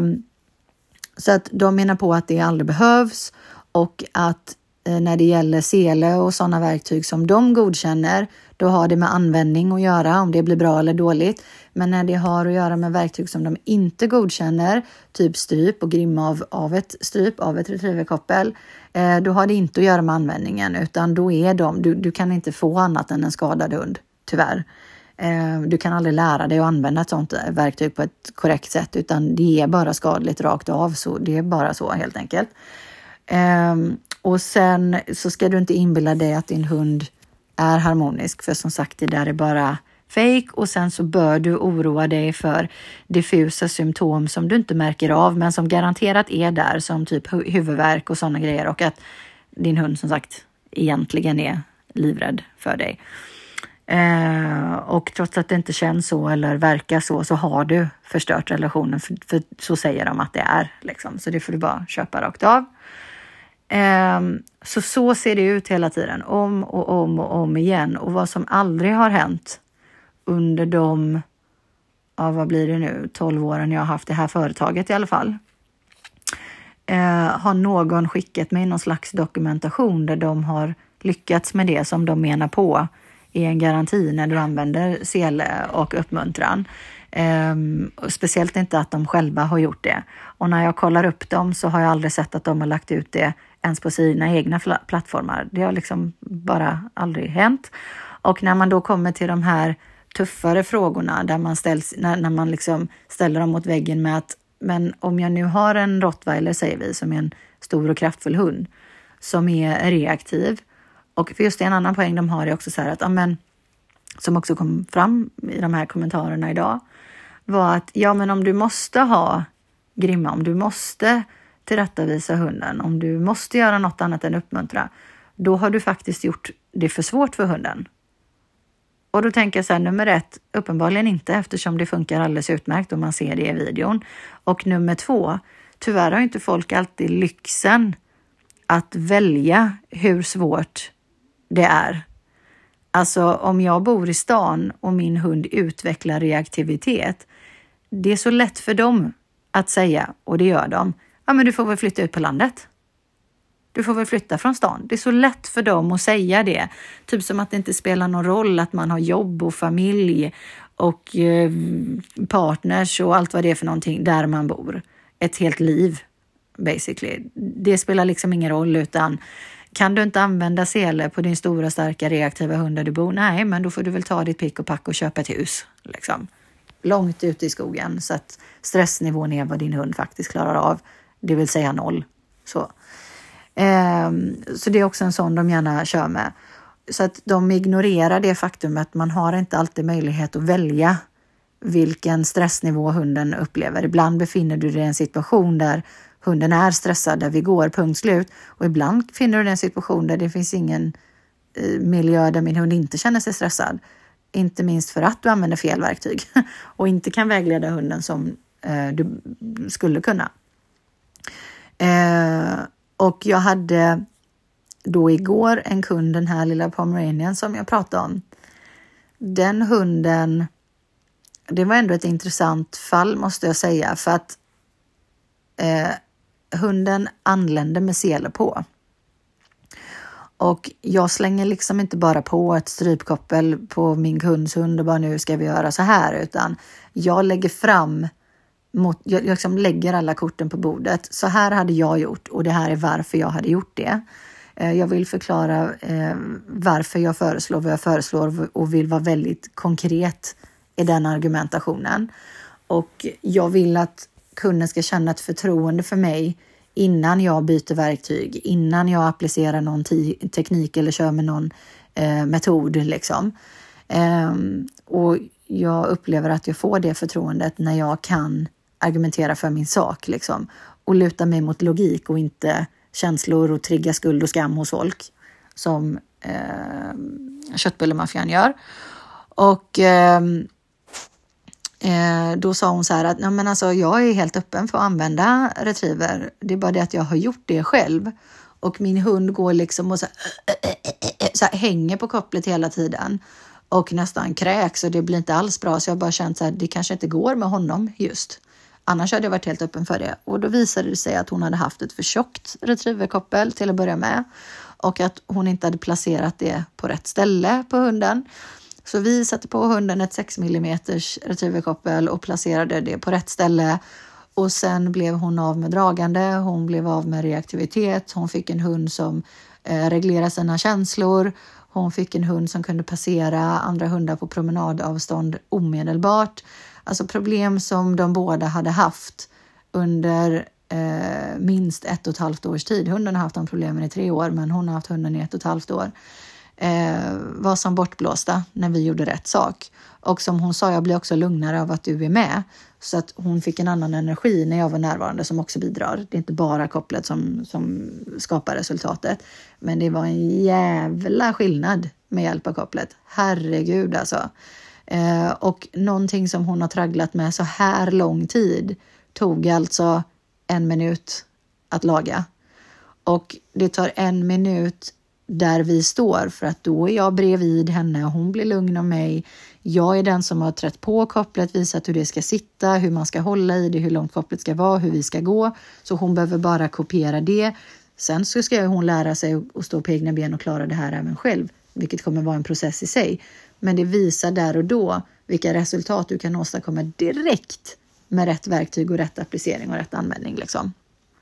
så att de menar på att det aldrig behövs, och att eh, när det gäller sele och sådana verktyg som de godkänner, då har det med användning att göra, om det blir bra eller dåligt. Men när det har att göra med verktyg som de inte godkänner, typ stryp och grimma av, av ett stryp, av ett retrieverkoppel, eh, då har det inte att göra med användningen, utan då är de, du, du kan inte få annat än en skadad hund, tyvärr. Eh, du kan aldrig lära dig att använda ett sånt verktyg på ett korrekt sätt, utan det är bara skadligt rakt av, så det är bara så helt enkelt. Eh, och sen så ska du inte inbilla dig att din hund är harmonisk, för som sagt, det där är bara fake. Och sen så bör du oroa dig för diffusa symptom som du inte märker av, men som garanterat är där, som typ huvudvärk och sådana grejer, och att din hund som sagt egentligen är livrädd för dig. Eh, och trots att det inte känns så eller verkar så, så har du förstört relationen, för, för så säger de att det är liksom. Så det får du bara köpa rakt av. Um, så så ser det ut hela tiden, om och om och om igen. Och vad som aldrig har hänt under de, ja, vad blir det nu, tolv åren jag har haft det här företaget i alla fall, uh, har någon skickat mig någon slags dokumentation där de har lyckats med det som de menar på är en garanti när du använder sele och uppmuntran. Um, och speciellt inte att de själva har gjort det. Och när jag kollar upp dem så har jag aldrig sett att de har lagt ut det ens på sina egna fl- plattformar. Det har liksom bara aldrig hänt. Och när man då kommer till de här tuffare frågorna, där man ställs, när, när man liksom ställer dem mot väggen med att, men om jag nu har en rottweiler, säger vi, som är en stor och kraftfull hund som är reaktiv, och för just det, en annan poäng de har är också så här att, amen, som också kom fram i de här kommentarerna idag, var att ja, men om du måste ha grimma, om du måste tillrättavisa hunden, om du måste göra något annat än uppmuntra, då har du faktiskt gjort det för svårt för hunden. Och då tänker jag så här, nummer ett, uppenbarligen inte, eftersom det funkar alldeles utmärkt och man ser det i videon. Och nummer två, tyvärr har inte folk alltid lyxen att välja hur svårt det är. Alltså om jag bor i stan och min hund utvecklar reaktivitet, det är så lätt för dem att säga, och det gör de, ja men du får väl flytta ut på landet. Du får väl flytta från stan. Det är så lätt för dem att säga det. Typ som att det inte spelar någon roll att man har jobb och familj och eh, partners och allt vad det är för någonting där man bor. Ett helt liv, basically. Det spelar liksom ingen roll, utan kan du inte använda sele på din stora, starka, reaktiva hund där du bor? Nej, men då får du väl ta ditt pick och pack och köpa ett hus. Liksom. långt ute i skogen så att stressnivån är vad din hund faktiskt klarar av, det vill säga noll. Så, eh, så det är också en sån de gärna kör med. Så att de ignorerar det faktum att man har inte alltid möjlighet att välja vilken stressnivå hunden upplever. Ibland befinner du dig i en situation där hunden är stressad, där vi går punkt slut. Och ibland finner du dig i en situation där det finns ingen eh, miljö där min hund inte känner sig stressad. Inte minst för att du använder fel verktyg och inte kan vägleda hunden som eh, du skulle kunna. Eh, och jag hade då igår en kund, den här lilla Pomeranian som jag pratade om. Den hunden, det var ändå ett intressant fall måste jag säga, för att eh, hunden anlände med sele på. Och jag slänger liksom inte bara på ett strypkoppel på min kunds hund och bara nu ska vi göra så här, utan jag lägger fram, mot, jag liksom lägger alla korten på bordet. Så här hade jag gjort och det här är varför jag hade gjort det. Jag vill förklara eh, varför jag föreslår vad jag föreslår och vill vara väldigt konkret i den argumentationen. Och jag vill att kunden ska känna ett förtroende för mig innan jag byter verktyg, innan jag applicerar någon te- teknik eller kör med någon eh, metod. Liksom. Eh, och jag upplever att jag får det förtroendet när jag kan argumentera för min sak. Liksom, och luta mig mot logik och inte känslor och trigga skuld och skam hos folk som eh, köttbullemaffian gör. Och eh, eh, då sa hon så här att nej, men alltså, jag är helt öppen för att använda retriever. Det är bara det att jag har gjort det själv. Och min hund går liksom och så här, så här, hänger på kopplet hela tiden. Och nästan kräks och det blir inte alls bra. Så jag bara känt så här, det kanske inte går med honom just. Annars hade jag varit helt öppen för det. Och då visade det sig att hon hade haft ett för tjockt retrieverkoppel till att börja med. Och att hon inte hade placerat det på rätt ställe på hunden. Så vi satte på hunden ett sex millimeter retrieverkoppel och placerade det på rätt ställe. Och sen blev hon av med dragande. Hon blev av med reaktivitet. Hon fick en hund som eh, reglerar sina känslor. Hon fick en hund som kunde passera andra hundar på promenadavstånd omedelbart. Alltså problem som de båda hade haft under eh, minst ett och ett halvt års tid. Hunden har haft de problemen i tre år, men hon har haft hunden i ett och ett halvt år. Eh, var som bortblåsta när vi gjorde rätt sak. Och som hon sa, jag blir också lugnare av att du är med. Så att hon fick en annan energi när jag var närvarande som också bidrar. Det är inte bara kopplet som, som skapar resultatet. Men det var en jävla skillnad med hjälp av kopplet. Herregud alltså. Eh, och någonting som hon har tragglat med så här lång tid tog alltså en minut att laga. Och det tar en minut där vi står, för att då är jag bredvid henne och hon blir lugn av mig. Jag är den som har trätt på kopplet, visat hur det ska sitta, hur man ska hålla i det, hur långt kopplet ska vara, hur vi ska gå. Så hon behöver bara kopiera det. Sen så ska hon lära sig att stå på egna ben och klara det här även själv, vilket kommer vara en process i sig. Men det visar där och då vilka resultat du kan åstadkomma direkt med rätt verktyg och rätt applicering och rätt användning. Liksom.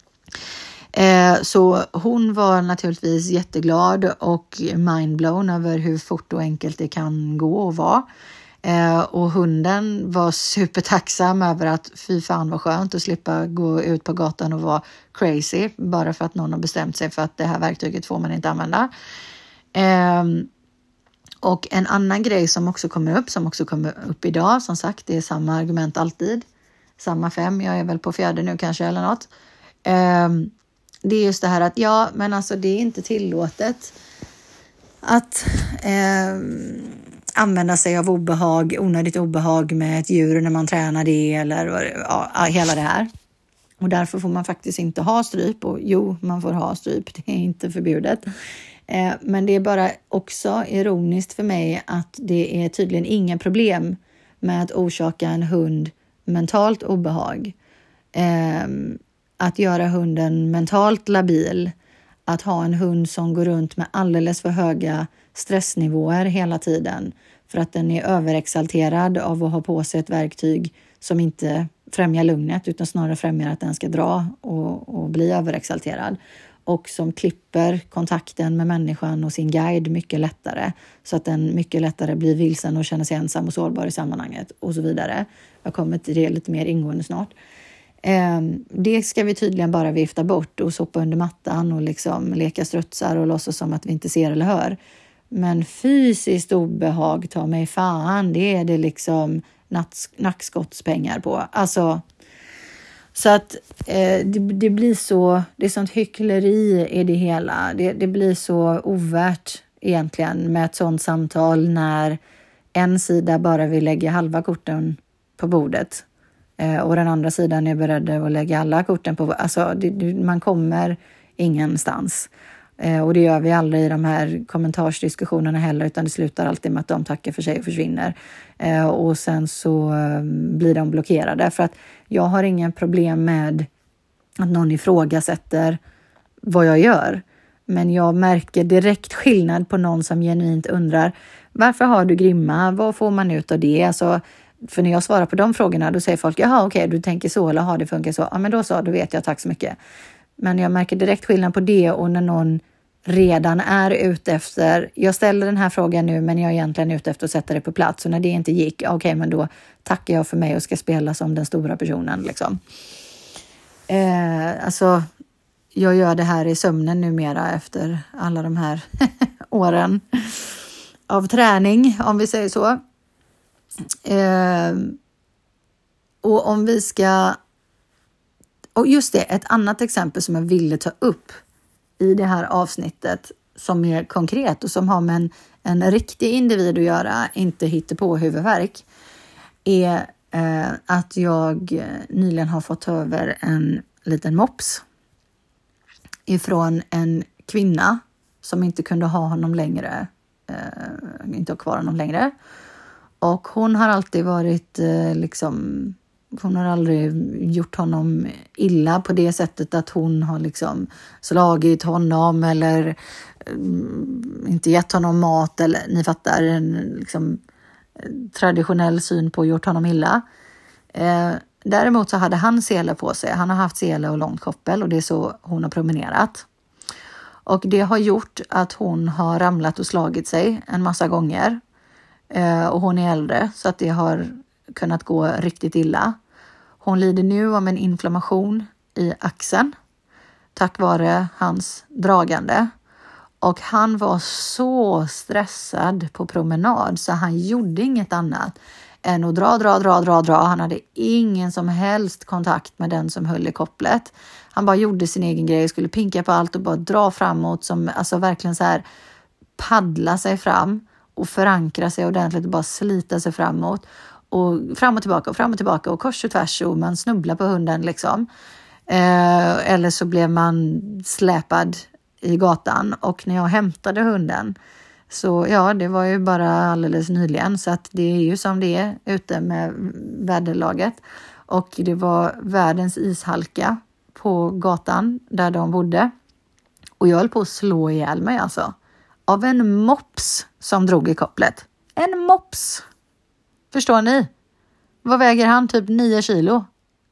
Eh, så hon var naturligtvis jätteglad och mindblown över hur fort och enkelt det kan gå och vara. Eh, och hunden var supertacksam över att fy fan vad skönt att slippa gå ut på gatan och vara crazy bara för att någon har bestämt sig för att det här verktyget får man inte använda. Eh, Och en annan grej som också kommer upp, som också kommer upp idag, som sagt, det är samma argument alltid. Samma fem, jag är väl på fjärde nu kanske eller något. Um, det är just det här att, ja, men alltså det är inte tillåtet att um, använda sig av obehag, onödigt obehag med ett djur när man tränar det eller ja, hela det här. Och därför får man faktiskt inte ha stryp. Och jo, man får ha stryp, det är inte förbjudet. Men det är bara också ironiskt för mig att det är tydligen ingen problem med att orsaka en hund mentalt obehag. Att göra hunden mentalt labil. Att ha en hund som går runt med alldeles för höga stressnivåer hela tiden. För att den är överexalterad av att ha på sig ett verktyg som inte främjar lugnet utan snarare främjar att den ska dra och, och bli överexalterad. och som klipper kontakten med människan och sin guide mycket lättare, så att den mycket lättare blir vilsen och känner sig ensam och sårbar i sammanhanget och så vidare. Jag kommer till det lite mer ingående snart. Det ska vi tydligen bara vifta bort och sopa under mattan och liksom leka strutsar och låtsas som att vi inte ser eller hör. Men fysiskt obehag, ta mig fan, det är det liksom nackskottspengar på. Alltså, så att eh, det, det blir så, det är sånt hyckleri i det hela. Det, det blir så ovärt egentligen med ett sånt samtal när en sida bara vill lägga halva korten på bordet eh, och den andra sidan är beredd att lägga alla korten på bordet. Alltså det, det, man kommer ingenstans. Eh, och det gör vi aldrig i de här kommentarsdiskussionerna heller, utan det slutar alltid med att de tackar för sig och försvinner. Eh, och sen så eh, blir de blockerade. För att jag har ingen problem med att någon ifrågasätter vad jag gör. Men jag märker direkt skillnad på någon som genuint undrar, varför har du grimma? Vad får man ut av det? Alltså, för när jag svarar på de frågorna, då säger folk, jaha okej, okay, du tänker så, eller har det funkar så? Ja men då så, då vet jag, tack så mycket. Men jag märker direkt skillnad på det och när någon redan är ute efter, jag ställer den här frågan nu men jag är egentligen ute efter att sätta det på plats. Och när det inte gick, okej okay, men då tackar jag för mig och ska spela som den stora personen liksom. Eh, alltså, jag gör det här i sömnen numera efter alla de här åren av träning, om vi säger så. Eh, och om vi ska, och just det, ett annat exempel som jag ville ta upp i det här avsnittet som är konkret och som har med en, en riktig individ att göra, inte hitta på huvudvärk, är eh, att jag nyligen har fått ta över en liten mops ifrån en kvinna som inte kunde ha honom längre, eh, inte ha kvar honom längre. Och hon har alltid varit eh, liksom, hon har aldrig gjort honom illa på det sättet att hon har liksom slagit honom eller um, inte gett honom mat, eller ni fattar, en liksom traditionell syn på gjort honom illa. Eh, däremot så hade han sele på sig. Han har haft sele och långt koppel och det är så hon har promenerat. Och det har gjort att hon har ramlat och slagit sig en massa gånger. Eh, och hon är äldre så att det har kunnat gå riktigt illa. Hon lider nu av en inflammation i axeln tack vare hans dragande. Och han var så stressad på promenad så han gjorde inget annat än att dra, dra, dra, dra, dra. Han hade ingen som helst kontakt med den som höll i kopplet. Han bara gjorde sin egen grej, skulle pinka på allt och bara dra framåt, som alltså verkligen så här paddla sig fram och förankra sig ordentligt och bara slita sig framåt. Och fram och tillbaka och fram och tillbaka och kors och tvärs, och man snubblar på hunden liksom. Eh, eller så blev man släpad i gatan, och när jag hämtade hunden så ja, det var ju bara alldeles nyligen, så att det är ju som det är ute med väderlaget, och det var världens ishalka på gatan där de bodde, och jag höll på att slå ihjäl mig alltså av en mops som drog i kopplet. En mops! Förstår ni? Vad väger han? Typ nio kilo.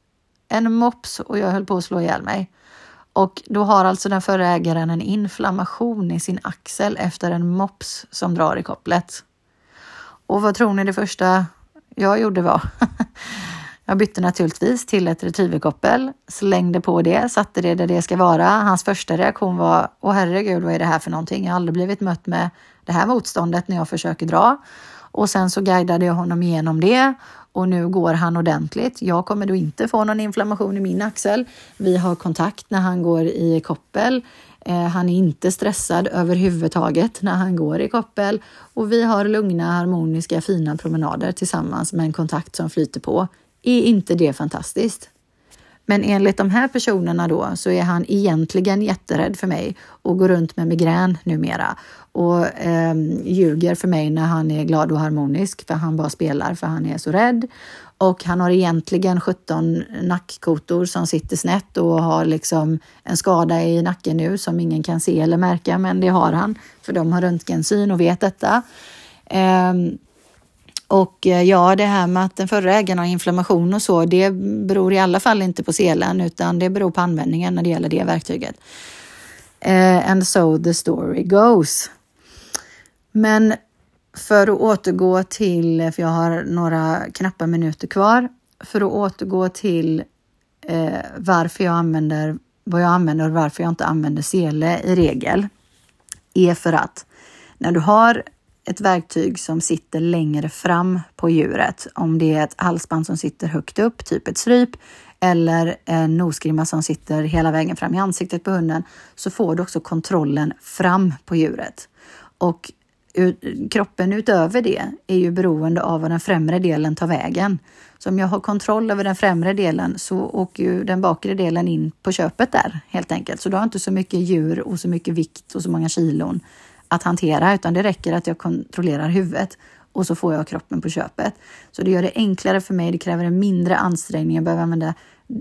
En mops, och jag höll på att slå ihjäl mig. Och då har alltså den förra ägaren en inflammation i sin axel efter en mops som drar i kopplet. Och vad tror ni det första jag gjorde var? Jag bytte naturligtvis till ett retrieverkoppel, slängde på det, satte det där det ska vara. Hans första reaktion var, åh herregud, vad är det här för någonting? Jag har aldrig blivit mött med det här motståndet när jag försöker dra. Och sen så guidade jag honom igenom det, och nu går han ordentligt. Jag kommer då inte få någon inflammation i min axel. Vi har kontakt när han går i koppel. Eh, han är inte stressad överhuvudtaget när han går i koppel. Och vi har lugna, harmoniska, fina promenader tillsammans med en kontakt som flyter på. Är inte det fantastiskt? Men enligt de här personerna då så är han egentligen jätterädd för mig och går runt med migrän numera. Och eh, ljuger för mig när han är glad och harmonisk, för han bara spelar för han är så rädd. Och han har egentligen sjutton nackkotor som sitter snett och har liksom en skada i nacken nu som ingen kan se eller märka, men det har han för de har röntgensyn och vet detta. Eh, Och ja, det här med att den förra ägaren har inflammation och så, det beror i alla fall inte på selen, utan det beror på användningen när det gäller det verktyget. Eh, and so the story goes. Men för att återgå till, för jag har några knappa minuter kvar, för att återgå till eh, varför jag använder, vad jag använder och varför jag inte använder sele i regel, är för att när du har ett verktyg som sitter längre fram på djuret, om det är ett halsband som sitter högt upp, typ ett stryp, eller en nosgrimma som sitter hela vägen fram i ansiktet på hunden, så får du också kontrollen fram på djuret. Och kroppen utöver det är ju beroende av vad den främre delen tar vägen. Så om jag har kontroll över den främre delen så åker ju den bakre delen in på köpet där helt enkelt. Så du har inte så mycket djur och så mycket vikt och så många kilon att hantera, utan det räcker att jag kontrollerar huvudet och så får jag kroppen på köpet. Så det gör det enklare för mig, det kräver en mindre ansträngning, jag behöver använda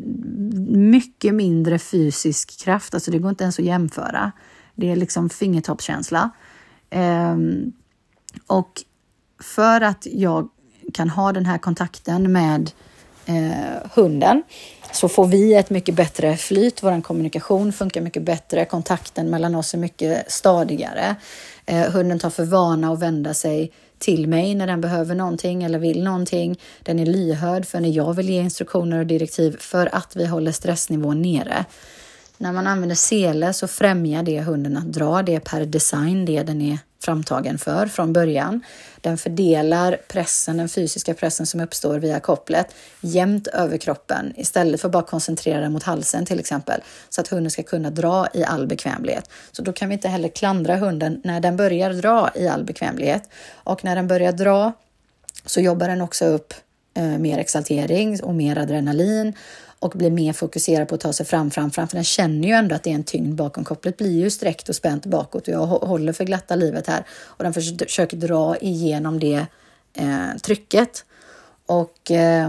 mycket mindre fysisk kraft, alltså det går inte ens att jämföra. Det är liksom fingertoppskänsla. Um, och för att jag kan ha den här kontakten med eh, hunden så får vi ett mycket bättre flyt, vår kommunikation funkar mycket bättre, kontakten mellan oss är mycket stadigare. Eh, hunden tar för vana att vända sig till mig när den behöver någonting eller vill någonting. Den är lyhörd för när jag vill ge instruktioner och direktiv för att vi håller stressnivån nere. När man använder sele så främjar det hunden att dra. Det är per design det den är framtagen för från början. Den fördelar pressen, den fysiska pressen som uppstår via kopplet jämnt över kroppen istället för bara koncentrera den mot halsen till exempel. Så att hunden ska kunna dra i all bekvämlighet. Så då kan vi inte heller klandra hunden när den börjar dra i all bekvämlighet. Och när den börjar dra så jobbar den också upp eh, mer exaltering och mer adrenalin. Och blir mer fokuserad på att ta sig fram, fram, fram. För den känner ju ändå att det är en tyngd bakom kopplet. Blir ju sträckt och spänt bakåt. Och jag håller för glatta livet här. Och den försöker dra igenom det eh, trycket. Och eh,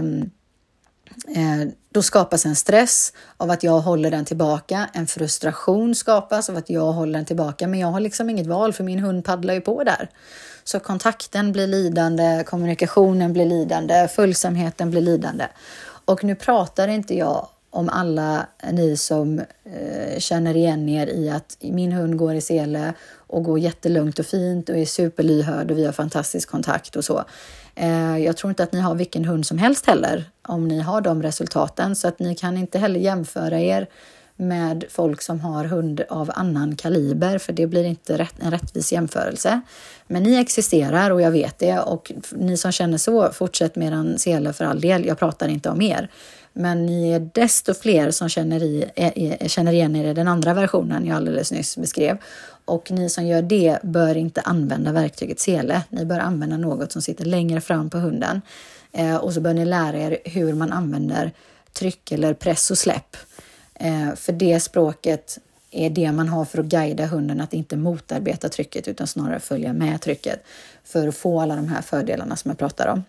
eh, då skapas en stress av att jag håller den tillbaka. En frustration skapas av att jag håller den tillbaka. Men jag har liksom inget val för min hund paddlar ju på där. Så kontakten blir lidande, kommunikationen blir lidande, följsamheten blir lidande. Och nu pratar inte jag om alla ni som eh, känner igen er i att min hund går i sele och går jättelugnt och fint och är superlyhörd och vi har fantastisk kontakt och så. Eh, jag tror inte att ni har vilken hund som helst heller om ni har de resultaten, så att ni kan inte heller jämföra er med folk som har hund av annan kaliber, för det blir inte rätt, en rättvis jämförelse. Men ni existerar och jag vet det, och ni som känner så, fortsätt med en sele för all del, jag pratar inte om er. Men ni är desto fler som känner, i, känner igen er i den andra versionen jag alldeles nyss beskrev. Och ni som gör det bör inte använda verktyget sele. Ni bör använda något som sitter längre fram på hunden. Eh, och så bör ni lära er hur man använder tryck eller press och släpp. Eh, för det språket är det man har för att guida hunden att inte motarbeta trycket utan snarare följa med trycket för att få alla de här fördelarna som jag pratar om.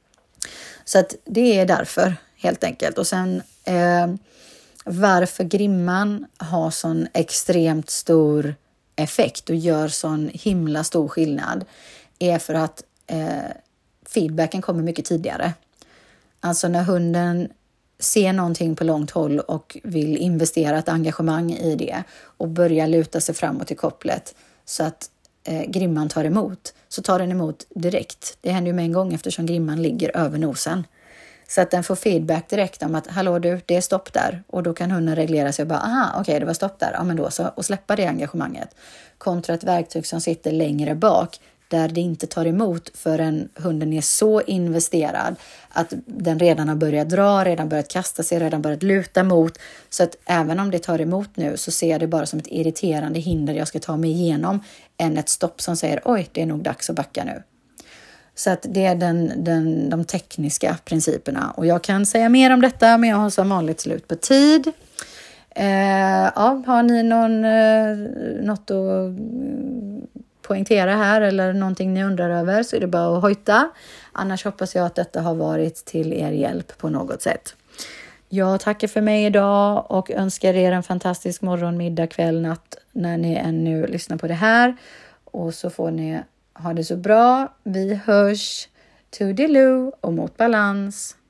Så att det är därför helt enkelt. Och sen eh, varför grimman har sån extremt stor effekt och gör sån himla stor skillnad är för att eh, feedbacken kommer mycket tidigare. Alltså när hunden ser någonting på långt håll och vill investera ett engagemang i det och börja luta sig framåt i kopplet så att eh, grimman tar emot, så tar den emot direkt. Det händer ju med en gång eftersom grimman ligger över nosen. Så att den får feedback direkt om att hallå du, det är stopp där. Och då kan hunden reglera sig och bara aha, okej okay, det var stopp där. Ja men då så, och släppa det engagemanget. Kontra ett verktyg som sitter längre bak där det inte tar emot förrän hunden är så investerad att den redan har börjat dra, redan börjat kasta sig, redan börjat luta mot. Så att även om det tar emot nu så ser jag det bara som ett irriterande hinder jag ska ta mig igenom än ett stopp som säger oj, det är nog dags att backa nu. Så att det är den, den, de tekniska principerna. Och jag kan säga mer om detta, men jag har som vanligt slut på tid. Eh, ja, har ni någon, eh, något att poängtera här eller någonting ni undrar över så är det bara att hojta. Annars hoppas jag att detta har varit till er hjälp på något sätt. Jag tackar för mig idag och önskar er en fantastisk morgon, middag, kväll, natt när ni ännu lyssnar på det här. Och så får ni ha det så bra. Vi hörs. Toodiloo och mot balans.